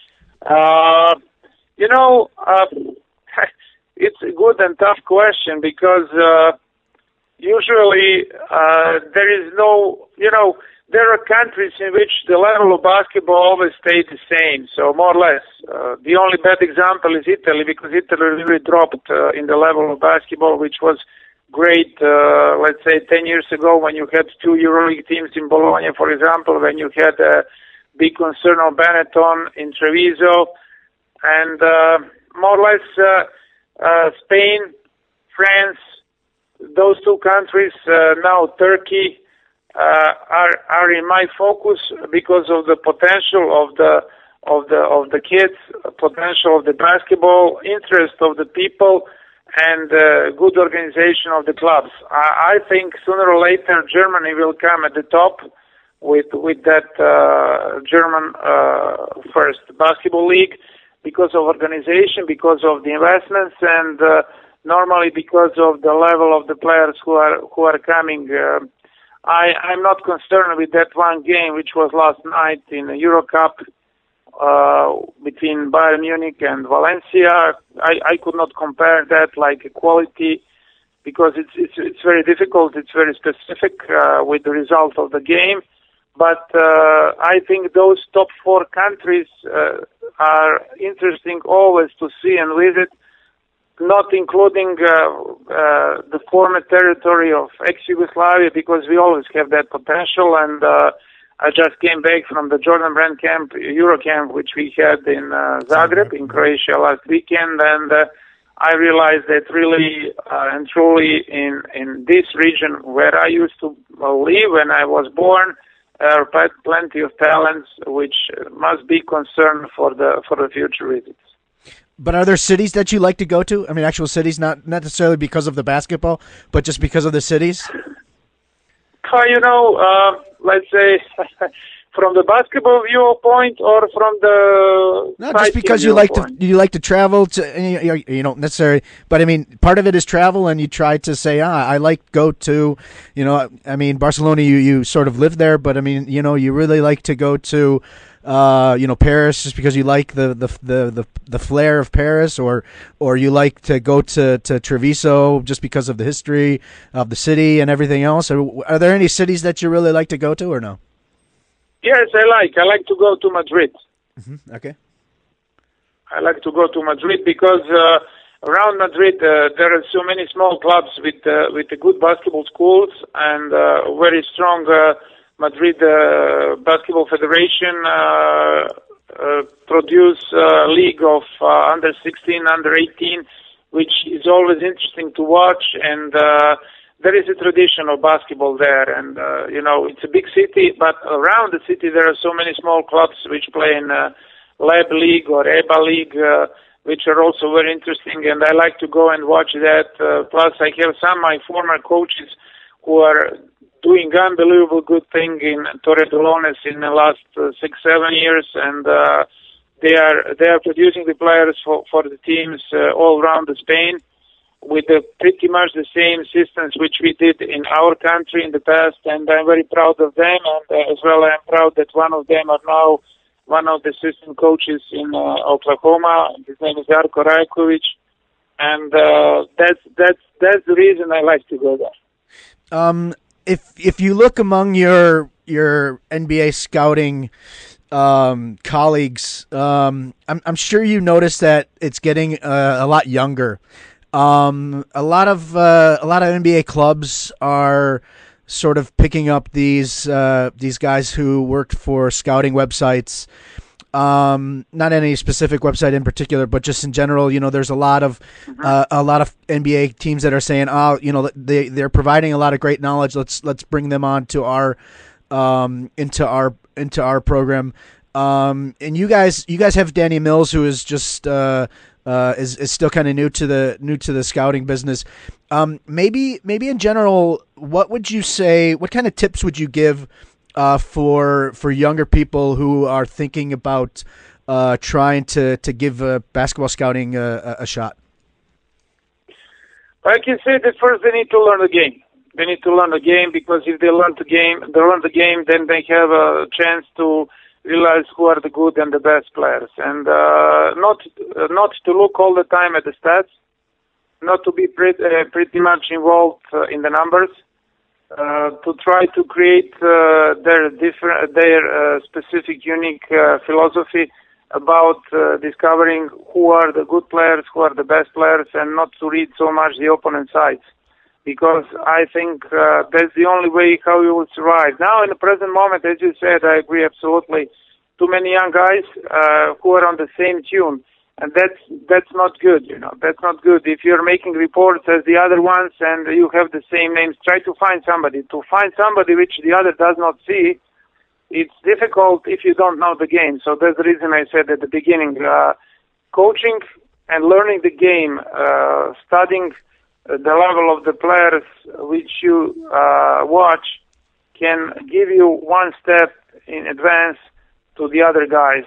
it's a good and tough question because usually there is no, there are countries in which the level of basketball always stayed the same, so more or less. The only bad example is Italy, because Italy really dropped in the level of basketball, which was great, let's say 10 years ago when you had 2 EuroLeague teams in Bologna, for example, when you had a big concern of Benetton in Treviso, and more or less Spain, France, those 2 countries, now Turkey, are in my focus because of the potential of the kids, potential of the basketball, interest of the people, and good organization of the clubs. I think sooner or later Germany will come at the top with that German first basketball league, because of organization, because of the investments, and normally because of the level of the players who are coming. I'm not concerned with that one game, which was last night in the Euro Cup between Bayern Munich and Valencia. I could not compare that like equality, because it's very difficult. It's very specific with the result of the game. But I think those top 4 countries are interesting always to see and visit, not including the former territory of ex-Yugoslavia, because we always have that potential. And I just came back from the Jordan Brand Camp, Euro Camp, which we had in Zagreb, in Croatia last weekend, and I realized that really and truly in this region where I used to live when I was born, there are plenty of talents which must be concerned for the future visits. But are there cities that you like to go to? I mean, actual cities, not necessarily because of the basketball, but just because of the cities? let's say, from the basketball viewpoint or from the no, just because you like to travel to you don't necessarily, but I mean part of it is travel, and you try to say I like go to, I mean Barcelona, you sort of live there, but I mean you really like to go to Paris just because you like the flair of Paris, or you like to go to Treviso just because of the history of the city and everything else. Are there any cities that you really like to go to or no? Yes, I like to go to Madrid. Mm-hmm. Okay. I like to go to Madrid because around Madrid there are so many small clubs with the good basketball schools and very strong Madrid Basketball Federation produce a league of under 16, under 18, which is always interesting to watch, and there is a tradition of basketball there, and it's a big city, but around the city there are so many small clubs which play in Lab League or EBA League, which are also very interesting, and I like to go and watch that. Plus, I have some of my former coaches who are doing unbelievable good thing in Torredolones in the last 6-7 years, and they are producing the players for the teams all around Spain, with pretty much the same systems which we did in our country in the past, and I'm very proud of them, and as well I'm proud that one of them are now one of the assistant coaches in Oklahoma. His name is Darko Rajkovic, and that's the reason I like to go there. If you look among your NBA scouting colleagues, I'm sure you noticed that it's getting a lot younger. A lot of NBA clubs are sort of picking up these guys who worked for scouting websites. Not any specific website in particular, but just in general, there's a lot of NBA teams that are saying, they're providing a lot of great knowledge. Let's bring them on to our into our program. And you guys have Danny Mills, who is just is still kind of new to the scouting business. Maybe in general, what would you say? What kind of tips would you give for younger people who are thinking about trying to give basketball scouting a shot? I can say that first they need to learn the game. They need to learn the game, because if they learn the game, then they have a chance to realize who are the good and the best players, and not to look all the time at the stats, not to be pretty much involved in the numbers, to try to create their specific, unique philosophy about discovering who are the good players, who are the best players, and not to read so much the opponent sides, because I think that's the only way how you will survive. Now, in the present moment, as you said, I agree absolutely. Too many young guys who are on the same tune, and that's not good. That's not good. If you're making reports as the other ones and you have the same names, try to find somebody. To find somebody which the other does not see, it's difficult if you don't know the game. So that's the reason I said at the beginning, coaching and learning the game, studying the level of the players which you watch can give you one step in advance to the other guys.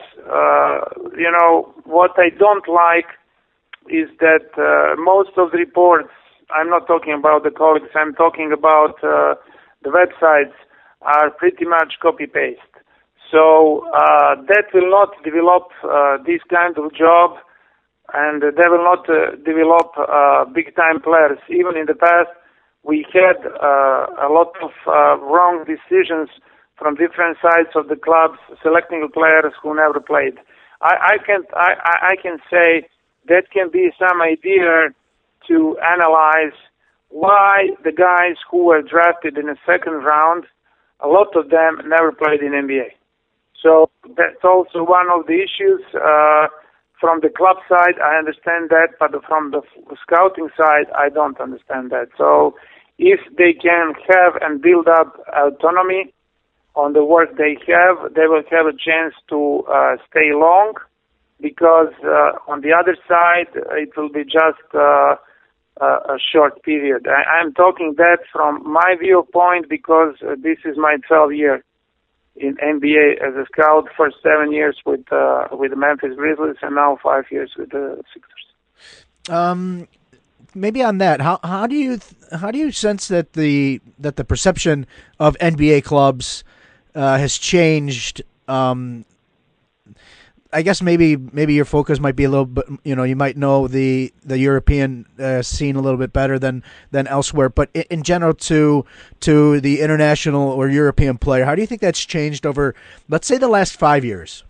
What I don't like is that most of the reports, I'm not talking about the colleagues, I'm talking about the websites, are pretty much copy-paste. So that will not develop this kind of job, and they will not develop big-time players. Even in the past, we had a lot of wrong decisions from different sides of the clubs, selecting players who never played. I can say that can be some idea to analyze why the guys who were drafted in the second round, a lot of them never played in NBA. So that's also one of the issues. From the club side, I understand that, but from the scouting side, I don't understand that. So if they can have and build up autonomy on the work they will have a chance to stay long, because on the other side, it will be just a short period. I'm talking that from my viewpoint because this is my 12th year in NBA as a scout. First 7 years with the Memphis Grizzlies, and now 5 years with the Sixers. Maybe on that, how do you sense that the perception of NBA clubs has changed? I guess maybe your focus might be a little bit, you might know the European scene a little bit better than elsewhere, but in general to the international or European player, how do you think that's changed over, let's say, the last 5 years?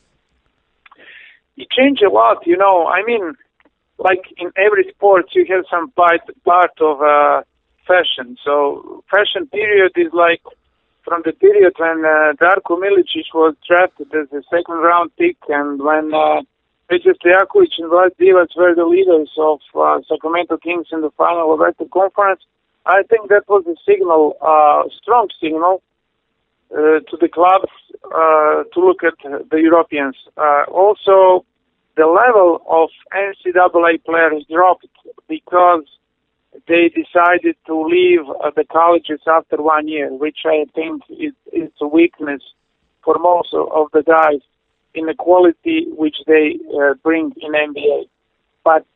It changed a lot, I mean, like in every sport, you have some part of fashion. So fashion period is like from the period when Darko Milicic was drafted as a second-round pick, and when Peja Stojakovic and Vlad Divac were the leaders of Sacramento Kings in the final of Western Conference, I think that was a signal, strong signal, to the clubs to look at the Europeans. Also, the level of NCAA players dropped because they decided to leave the colleges after 1 year, which I think is a weakness for most of the guys in the quality which they bring in NBA. But,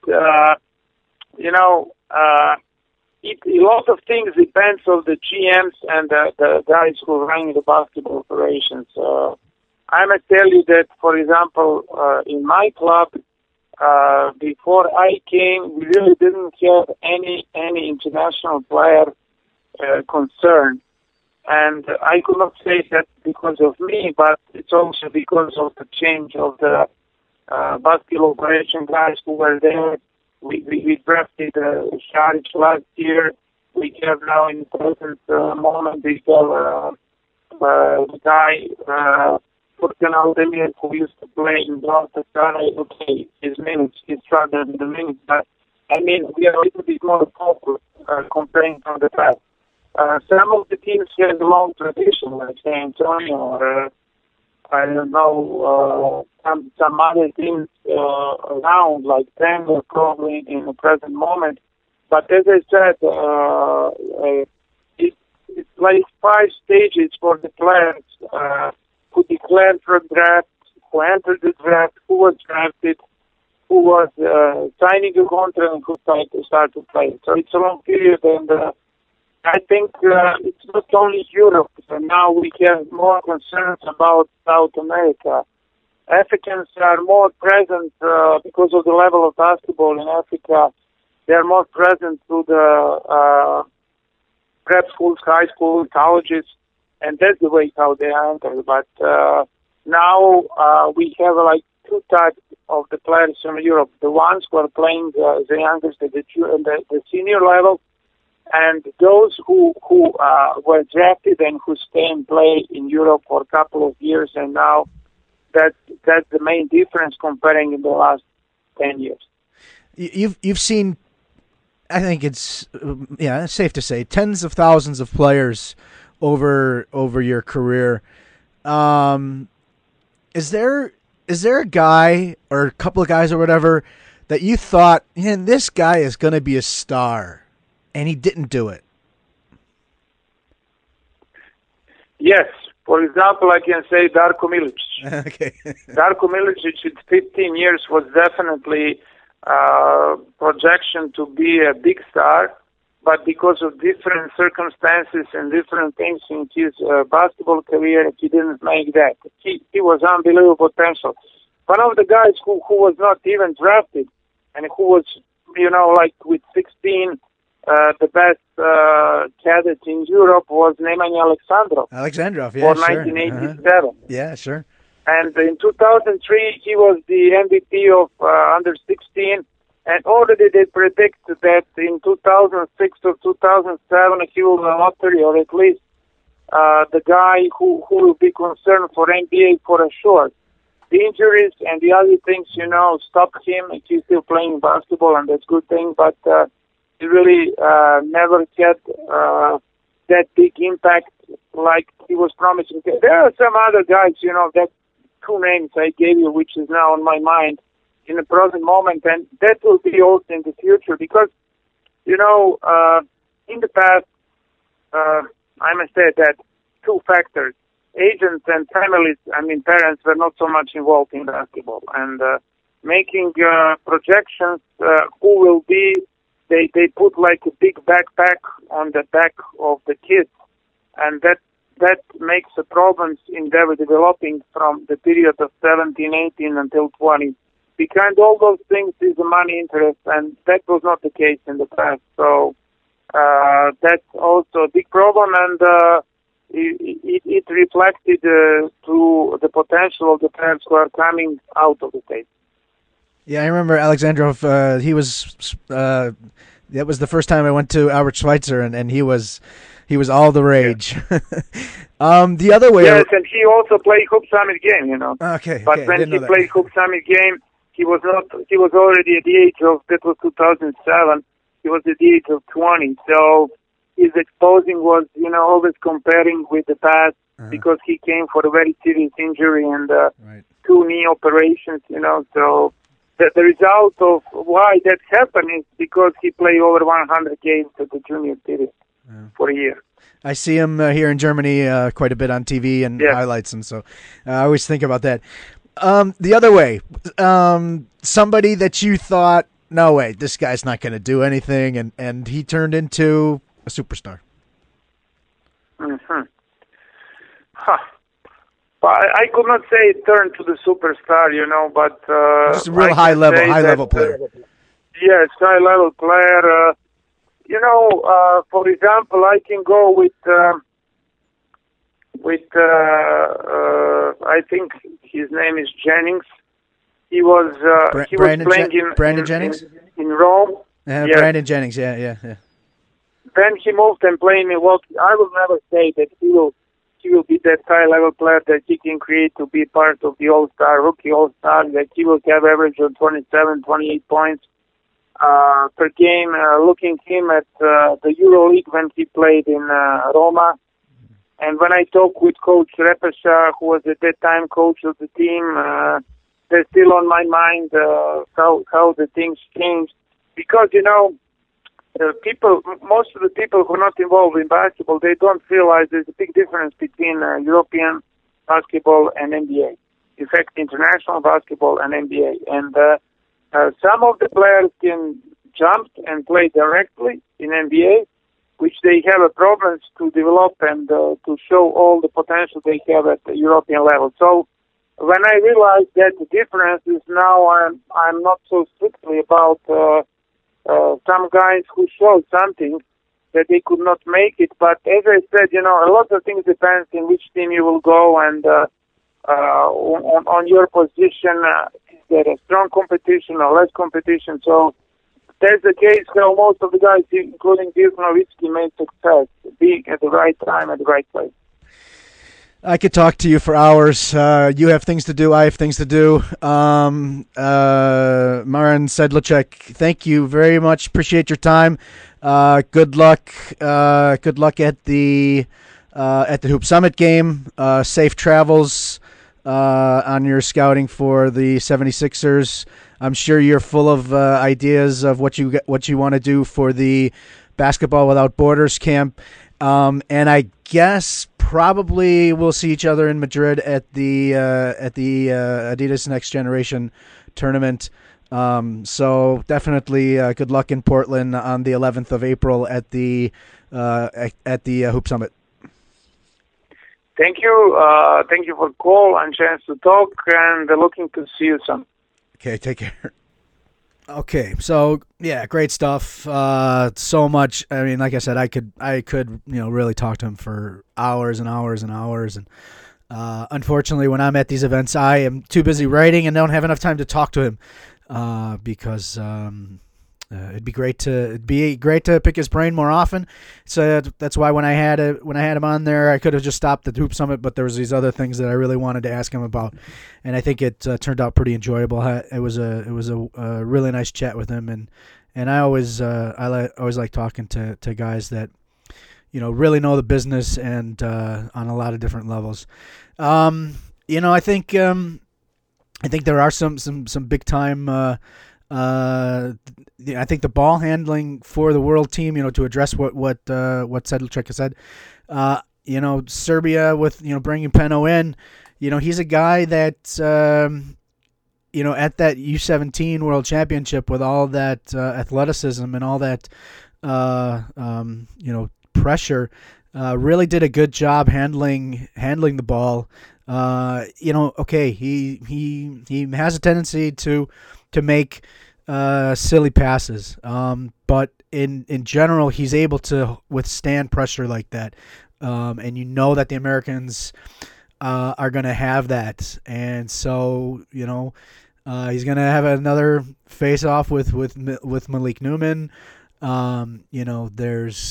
a lot of things depends on the GMs and the guys who run the basketball operations. I must tell you that, for example, in my club, before I came, we really didn't have any international player concern. And I could not say that because of me, but it's also because of the change of the basketball operation guys who were there. We drafted Šarić last year. We have now in the present moment, we have the guy, Furkan Aldemir, who used to play in Galatasaray. Okay, his minutes, he's struggled with the minutes, but I mean, we are a little bit more focused comparing from the past. Some of the teams have a long tradition, like San Antonio, or I don't know, some other teams around, like Denver, probably in the present moment. But as I said, it's like 5 stages for the players who declared for draft, who entered the draft, who was drafted, who was signing a contract, and who started to play. So it's a long period, and I think it's not only Europe. So now we have more concerns about South America. Africans are more present because of the level of basketball in Africa. They are more present through the prep schools, high schools, colleges, and that's the way how they enter. But now we have like 2 types of the players from Europe. The ones who are playing the youngest at the senior level, and those who were drafted and who stay and play in Europe for a couple of years, and now that's the main difference comparing in the last 10 years. You've seen, I think it's safe to say, tens of thousands of players over your career. Is there a guy or a couple of guys or whatever that you thought, this guy is going to be a star, and he didn't do it? Yes. For example, I can say Darko Milicic. Okay. Darko Milicic, in 15 years, was definitely projection to be a big star, but because of different circumstances and different things in his basketball career, he didn't make that. He was unbelievable potential. One of the guys who was not even drafted and who was, like with 16, the best cadet in Europe was Nemanja Alexandrov, yeah, for sure. 1987. Yeah, sure. And in 2003, he was the MVP of under 16. And already they predict that in 2006 or 2007, he will win a lottery, or at least the guy who will be concerned for NBA for sure. The injuries and the other things, stopped him. He's still playing basketball, and that's a good thing. But he really never had that big impact like he was promising. There are some other guys, that 2 names I gave you, which is now on my mind in the present moment, and that will be also in the future, because In the past, I must say that two factors. Agents and families, parents were not so much involved in basketball. And making projections, who will be, they put like a big backpack on the back of the kids. And that makes the problems in their developing from the period of 17, 18 until 20. Behind all those things is the money interest, and that was not the case in the past. So that's also a big problem, and it reflected to the potential of the players who are coming out of the state. Yeah, I remember Alexandrov. He was. That was the first time I went to Albert Schweitzer, and he was all the rage. The other way. Yes, and he also played Hoop Summit game. Okay. But when he played Hoop Summit game, he was already at the age of, that was 2007. He was at the age of 20. So his exposing was, always comparing with the past because he came for a very serious injury and two knee operations. So. The result of why that happened is because he played over 100 games at the junior series for a year. I see him here in Germany quite a bit on TV and highlights, and so I always think about that. The other way, somebody that you thought, no way, this guy's not going to do anything, and he turned into a superstar. Mm-hmm. Huh. I could not say it turned to the superstar, but just a real high level player. Yes, high level player. For example, I can go with I think his name is Jennings. He was playing Brandon Jennings in Rome. Yes. Brandon Jennings, yeah. Then he moved and played in Milwaukee. I will never say that he will be that high-level player that he can create to be part of the All-Star, rookie All-Star, that he will have average of 27, 28 points per game. Looking him at the EuroLeague when he played in Roma. And when I talk with Coach Repesha, who was at that time coach of the team, they're still on my mind how the things changed. Because, most of the people who are not involved in basketball, they don't realize there's a big difference between European basketball and NBA. In fact, international basketball and NBA. And some of the players can jump and play directly in NBA, which they have a problems to develop and to show all the potential they have at the European level. So when I realized that the difference is now, I'm not so strictly about some guys who showed something that they could not make it. But as I said, a lot of things depends in which team you will go and on your position. Is there a strong competition or less competition? So that's the case how most of the guys, including Dirk Nowitzki, made success, being at the right time at the right place. I could talk to you for hours. You have things to do. I have things to do. Marin Sedlacek, thank you very much. Appreciate your time. Good luck. Good luck at the Hoop Summit game. Safe travels on your scouting for the 76ers. I'm sure you're full of ideas of what you want to do for the Basketball Without Borders camp. And I guess probably we'll see each other in Madrid at the Adidas Next Generation tournament. So definitely good luck in Portland on the 11th of April at the Hoop Summit. Thank you. Thank you for the call and chance to talk, and looking to see you soon. Okay, take care. Okay, so yeah, great stuff. So much. I mean, like I said, I could really talk to him for hours and hours and hours. And unfortunately, when I'm at these events, I am too busy writing and don't have enough time to talk to him. Because it'd be great to pick his brain more often. So that's why when I had him on there, I could have just stopped at Hoop Summit, but there was these other things that I really wanted to ask him about, and I think it turned out pretty enjoyable. It was a really nice chat with him, and I always like talking to guys that really know the business and on a lot of different levels. I think there are some big time I think the ball handling for the world team, to address what Sedlacek has said, Serbia with bringing Peno in, he's a guy that at that U17 World Championship with all that athleticism and all that pressure, really did a good job handling the ball. Okay, he has a tendency to make silly passes, but in general, he's able to withstand pressure like that, and that the Americans are going to have that, and so he's going to have another face-off with Malik Newman. There's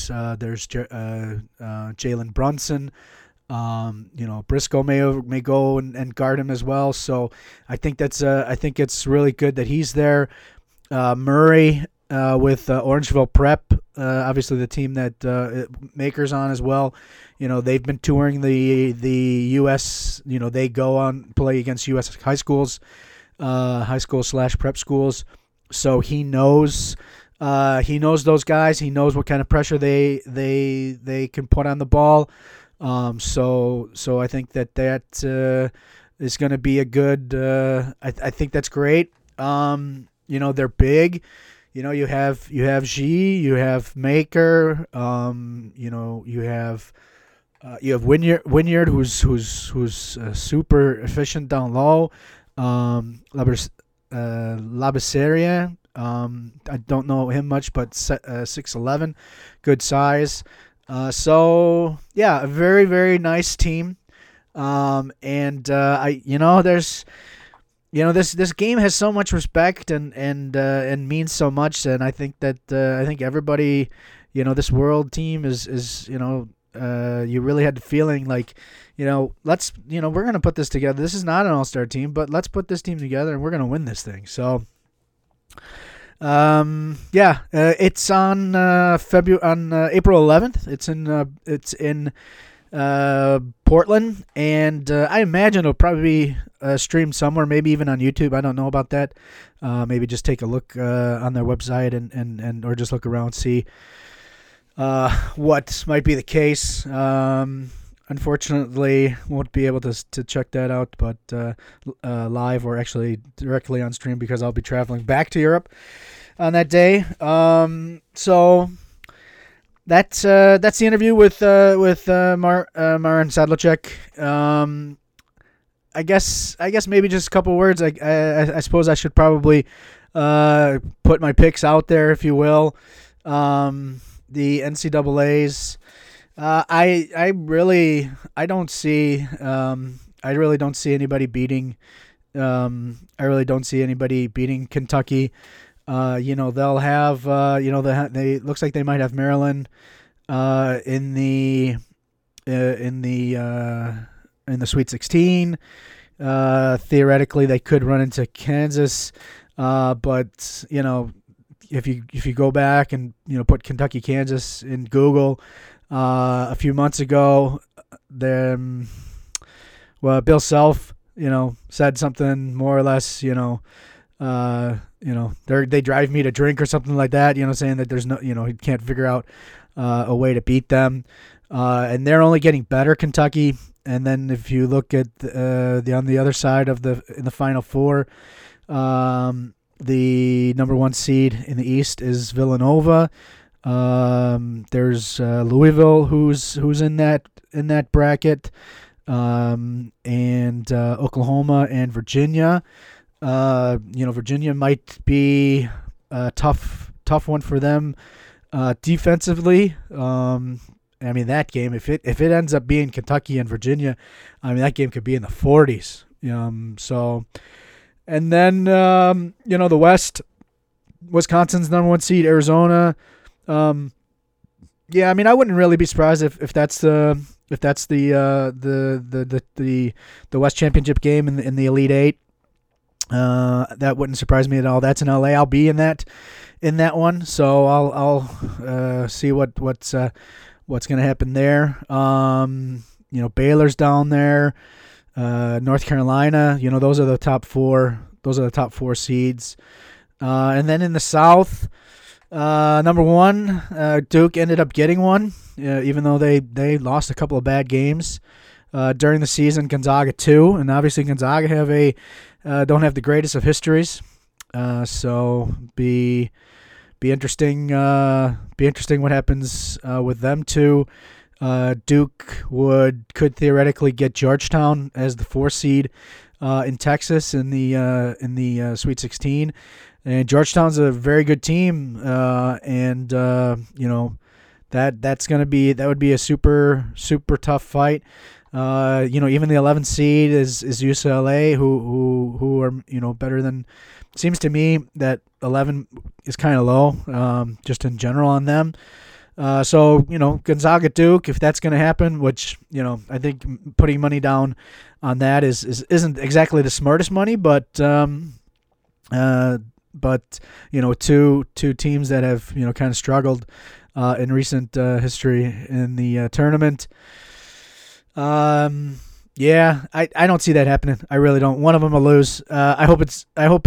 Jalen Brunson. Briscoe may go and guard him as well. So I think it's really good that he's there. Murray with Orangeville Prep, obviously the team that Maker's on as well. They've been touring the U.S. They go on play against U.S. high schools, high school / prep schools. So he knows those guys. He knows what kind of pressure they can put on the ball. So I think that is going to be a good. I think that's great. They're big. You have G, you have Maker. You have Wynyard, who's super efficient down low. Labiseria. I don't know him much, but 6'11", good size. So yeah, a very, very nice team. This game has so much respect and means so much, and I think that I think everybody, this world team is you really had the feeling like, we're gonna put this together. This is not an all-star team, but let's put this team together and we're gonna win this thing. So. It's on April 11th. It's in Portland, and I imagine it'll probably be streamed somewhere, maybe even on YouTube. I don't know about that. Maybe just take a look on their website and or just look around, see what might be the case. Unfortunately, won't be able to check that out, but live or actually directly on stream, because I'll be traveling back to Europe on that day. So that's the interview with Marin Sedlacek. I guess maybe just a couple words. I suppose I should probably put my picks out there, if you will. The NCAA's. I really don't see anybody beating. I really don't see anybody beating Kentucky. They'll have. They looks like they might have Maryland in the Sweet 16. Theoretically, they could run into Kansas, but if you go back and put Kentucky Kansas in Google. A few months ago, Bill Self, said something more or less, they drive me to drink or something like that, saying that there's no, he can't figure out a way to beat them, and they're only getting better, Kentucky. And then if you look at on the other side of in the Final Four, the number 1 seed in the East is Villanova. There's Louisville, who's in that bracket, and Oklahoma and Virginia. Virginia might be a tough one for them defensively. That game, if it ends up being Kentucky and Virginia, that game could be in the 40s. And then the West, Wisconsin's number 1 seed, Arizona. I wouldn't really be surprised if that's the West Championship game in the Elite Eight. That wouldn't surprise me at all. That's in LA. I'll be in that one, so I'll see what's going to happen there. Baylor's down there. North Carolina. Those are the top 4. Those are the top 4 seeds. And then in the South, number one, Duke ended up getting one, even though they lost a couple of bad games during the season. Gonzaga 2, and obviously Gonzaga don't have the greatest of histories. So be interesting. Be interesting what happens with them too. Duke could theoretically get Georgetown as the 4 seed in Texas in the Sweet 16, and Georgetown's a very good team. And that would be a super tough fight. Even the 11th seed is UCLA, who are better than. Seems to me that 11 is kind of low, just in general on them. So Gonzaga Duke, if that's going to happen, which I think putting money down on that isn't exactly the smartest money, but two teams that have kind of struggled in recent history in the tournament. Yeah, I don't see that happening. I really don't. One of them will lose. I hope it's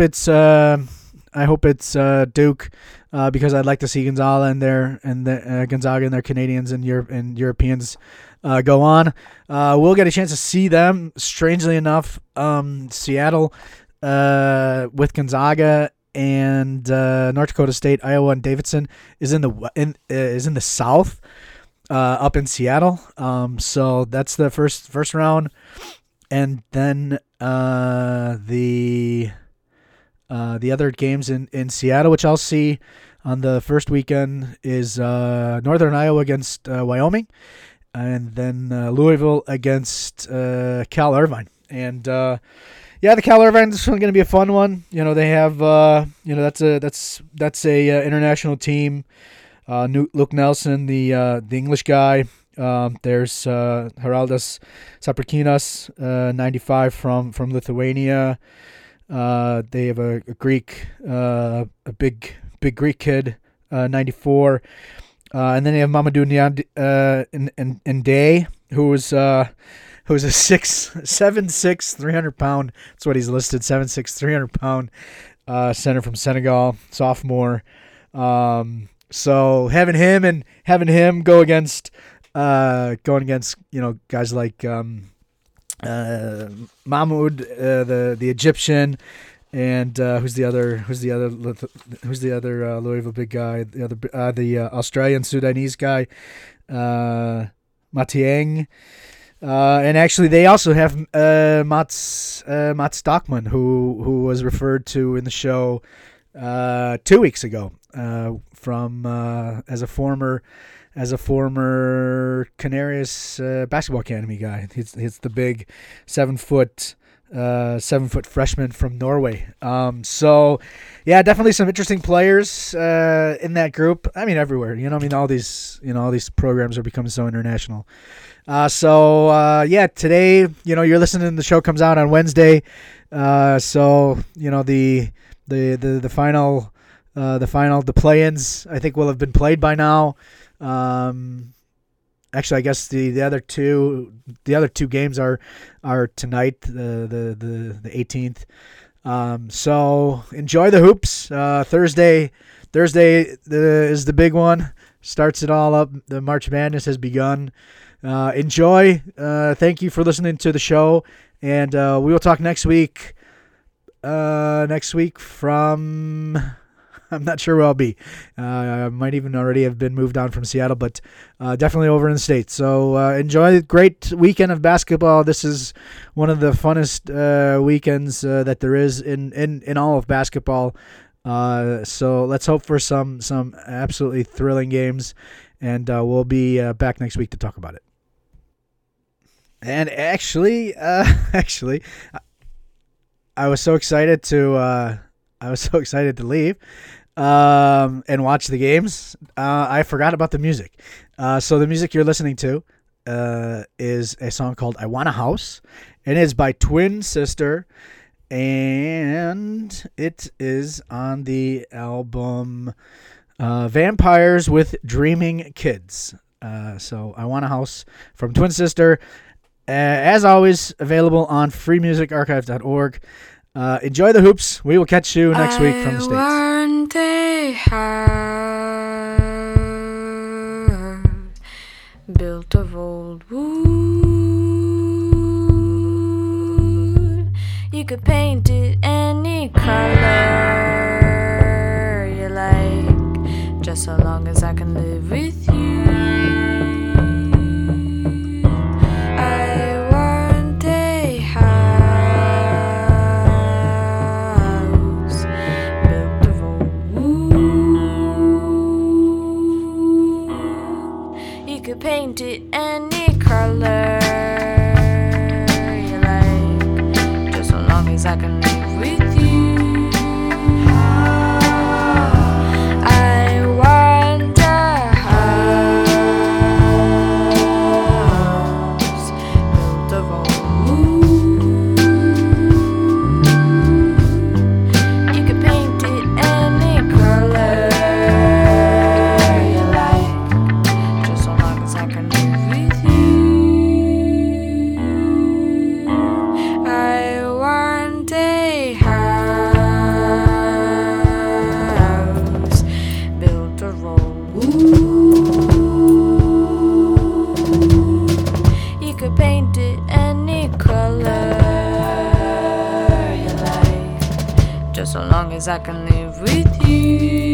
Duke, because I'd like to see Gonzaga and their Canadians and Europeans go on. We'll get a chance to see them. Strangely enough, Seattle with Gonzaga and North Dakota State, Iowa, and Davidson is in the South. Up in Seattle, so that's the first round, and then the other games in Seattle, which I'll see on the first weekend, is Northern Iowa against Wyoming, and then Louisville against Cal Irvine, and the Cal Irvine is going to be a fun one. They have that's a international team. Luke Nelson, the English guy. There's Haraldas Saprakinas, 95 from Lithuania. They have a Greek, a big Greek kid, 94. And then they have Mamadou Ndiaye, who's a 7'6", 300 pound. That's what he's listed. 7'6", 300 pound center from Senegal, sophomore. So having him go against guys like Mahmoud, the Egyptian, and who's the other Louisville big guy, the Australian Sudanese guy, Matiang. And actually, they also have Mats Stockman, who was referred to in the show 2 weeks ago, from as a former Canarias basketball academy guy. He's the big 7 foot freshman from Norway. So yeah, definitely some interesting players in that group. I mean, everywhere. All these programs are becoming so international. Today, you're listening. The show comes out on Wednesday. The play-ins, I think, will have been played by now. Actually, I guess the other two games are tonight, the 18th. So enjoy the hoops. Thursday is the big one. Starts it all up. The March Madness has begun. Enjoy. Thank you for listening to the show, and we will talk next week. From, I'm not sure where I'll be. I might even already have been moved on from Seattle, but definitely over in the States. So enjoy a great weekend of basketball. This is one of the funnest weekends that there is in all of basketball. So let's hope for some absolutely thrilling games, and we'll be back next week to talk about it. And actually, I was so excited to leave and watch the games. I forgot about the music. So the music you're listening to is a song called "I Want a House," and it's by Twin Sister, and it is on the album Vampires with Dreaming Kids. So "I Want a House" from Twin Sister. As always, available on freemusicarchive.org. Enjoy the hoops. We will catch you next week from the States. Want a house built of old wood. You could paint it any color you like, just so long as I can live with you. I want a house built of old wood. You could paint it any color you like, just so long as I can live with you. I want a house built of old wood. You could paint it any color you like, just so long as I can live with you. I want a house built of old wood. You could paint it any color you like, just so long as I can live with you.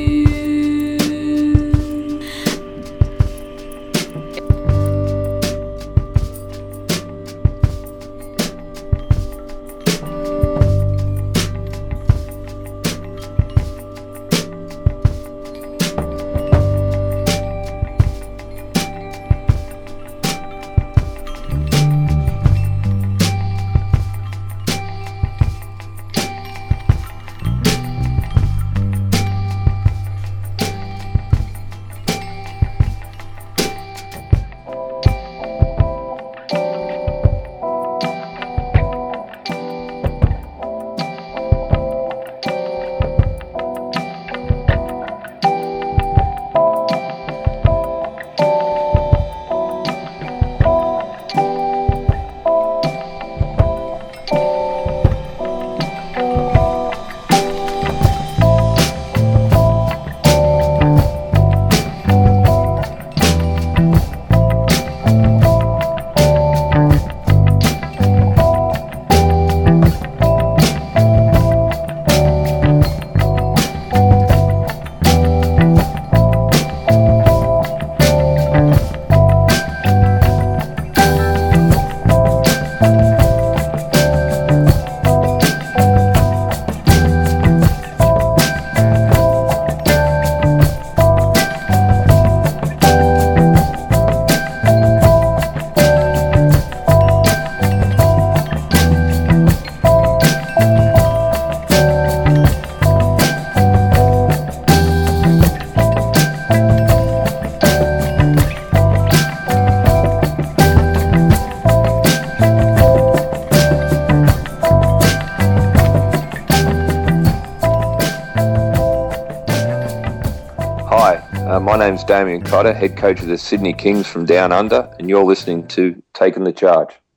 My name's Damien Cotter, head coach of the Sydney Kings from Down Under, and you're listening to Taking the Charge.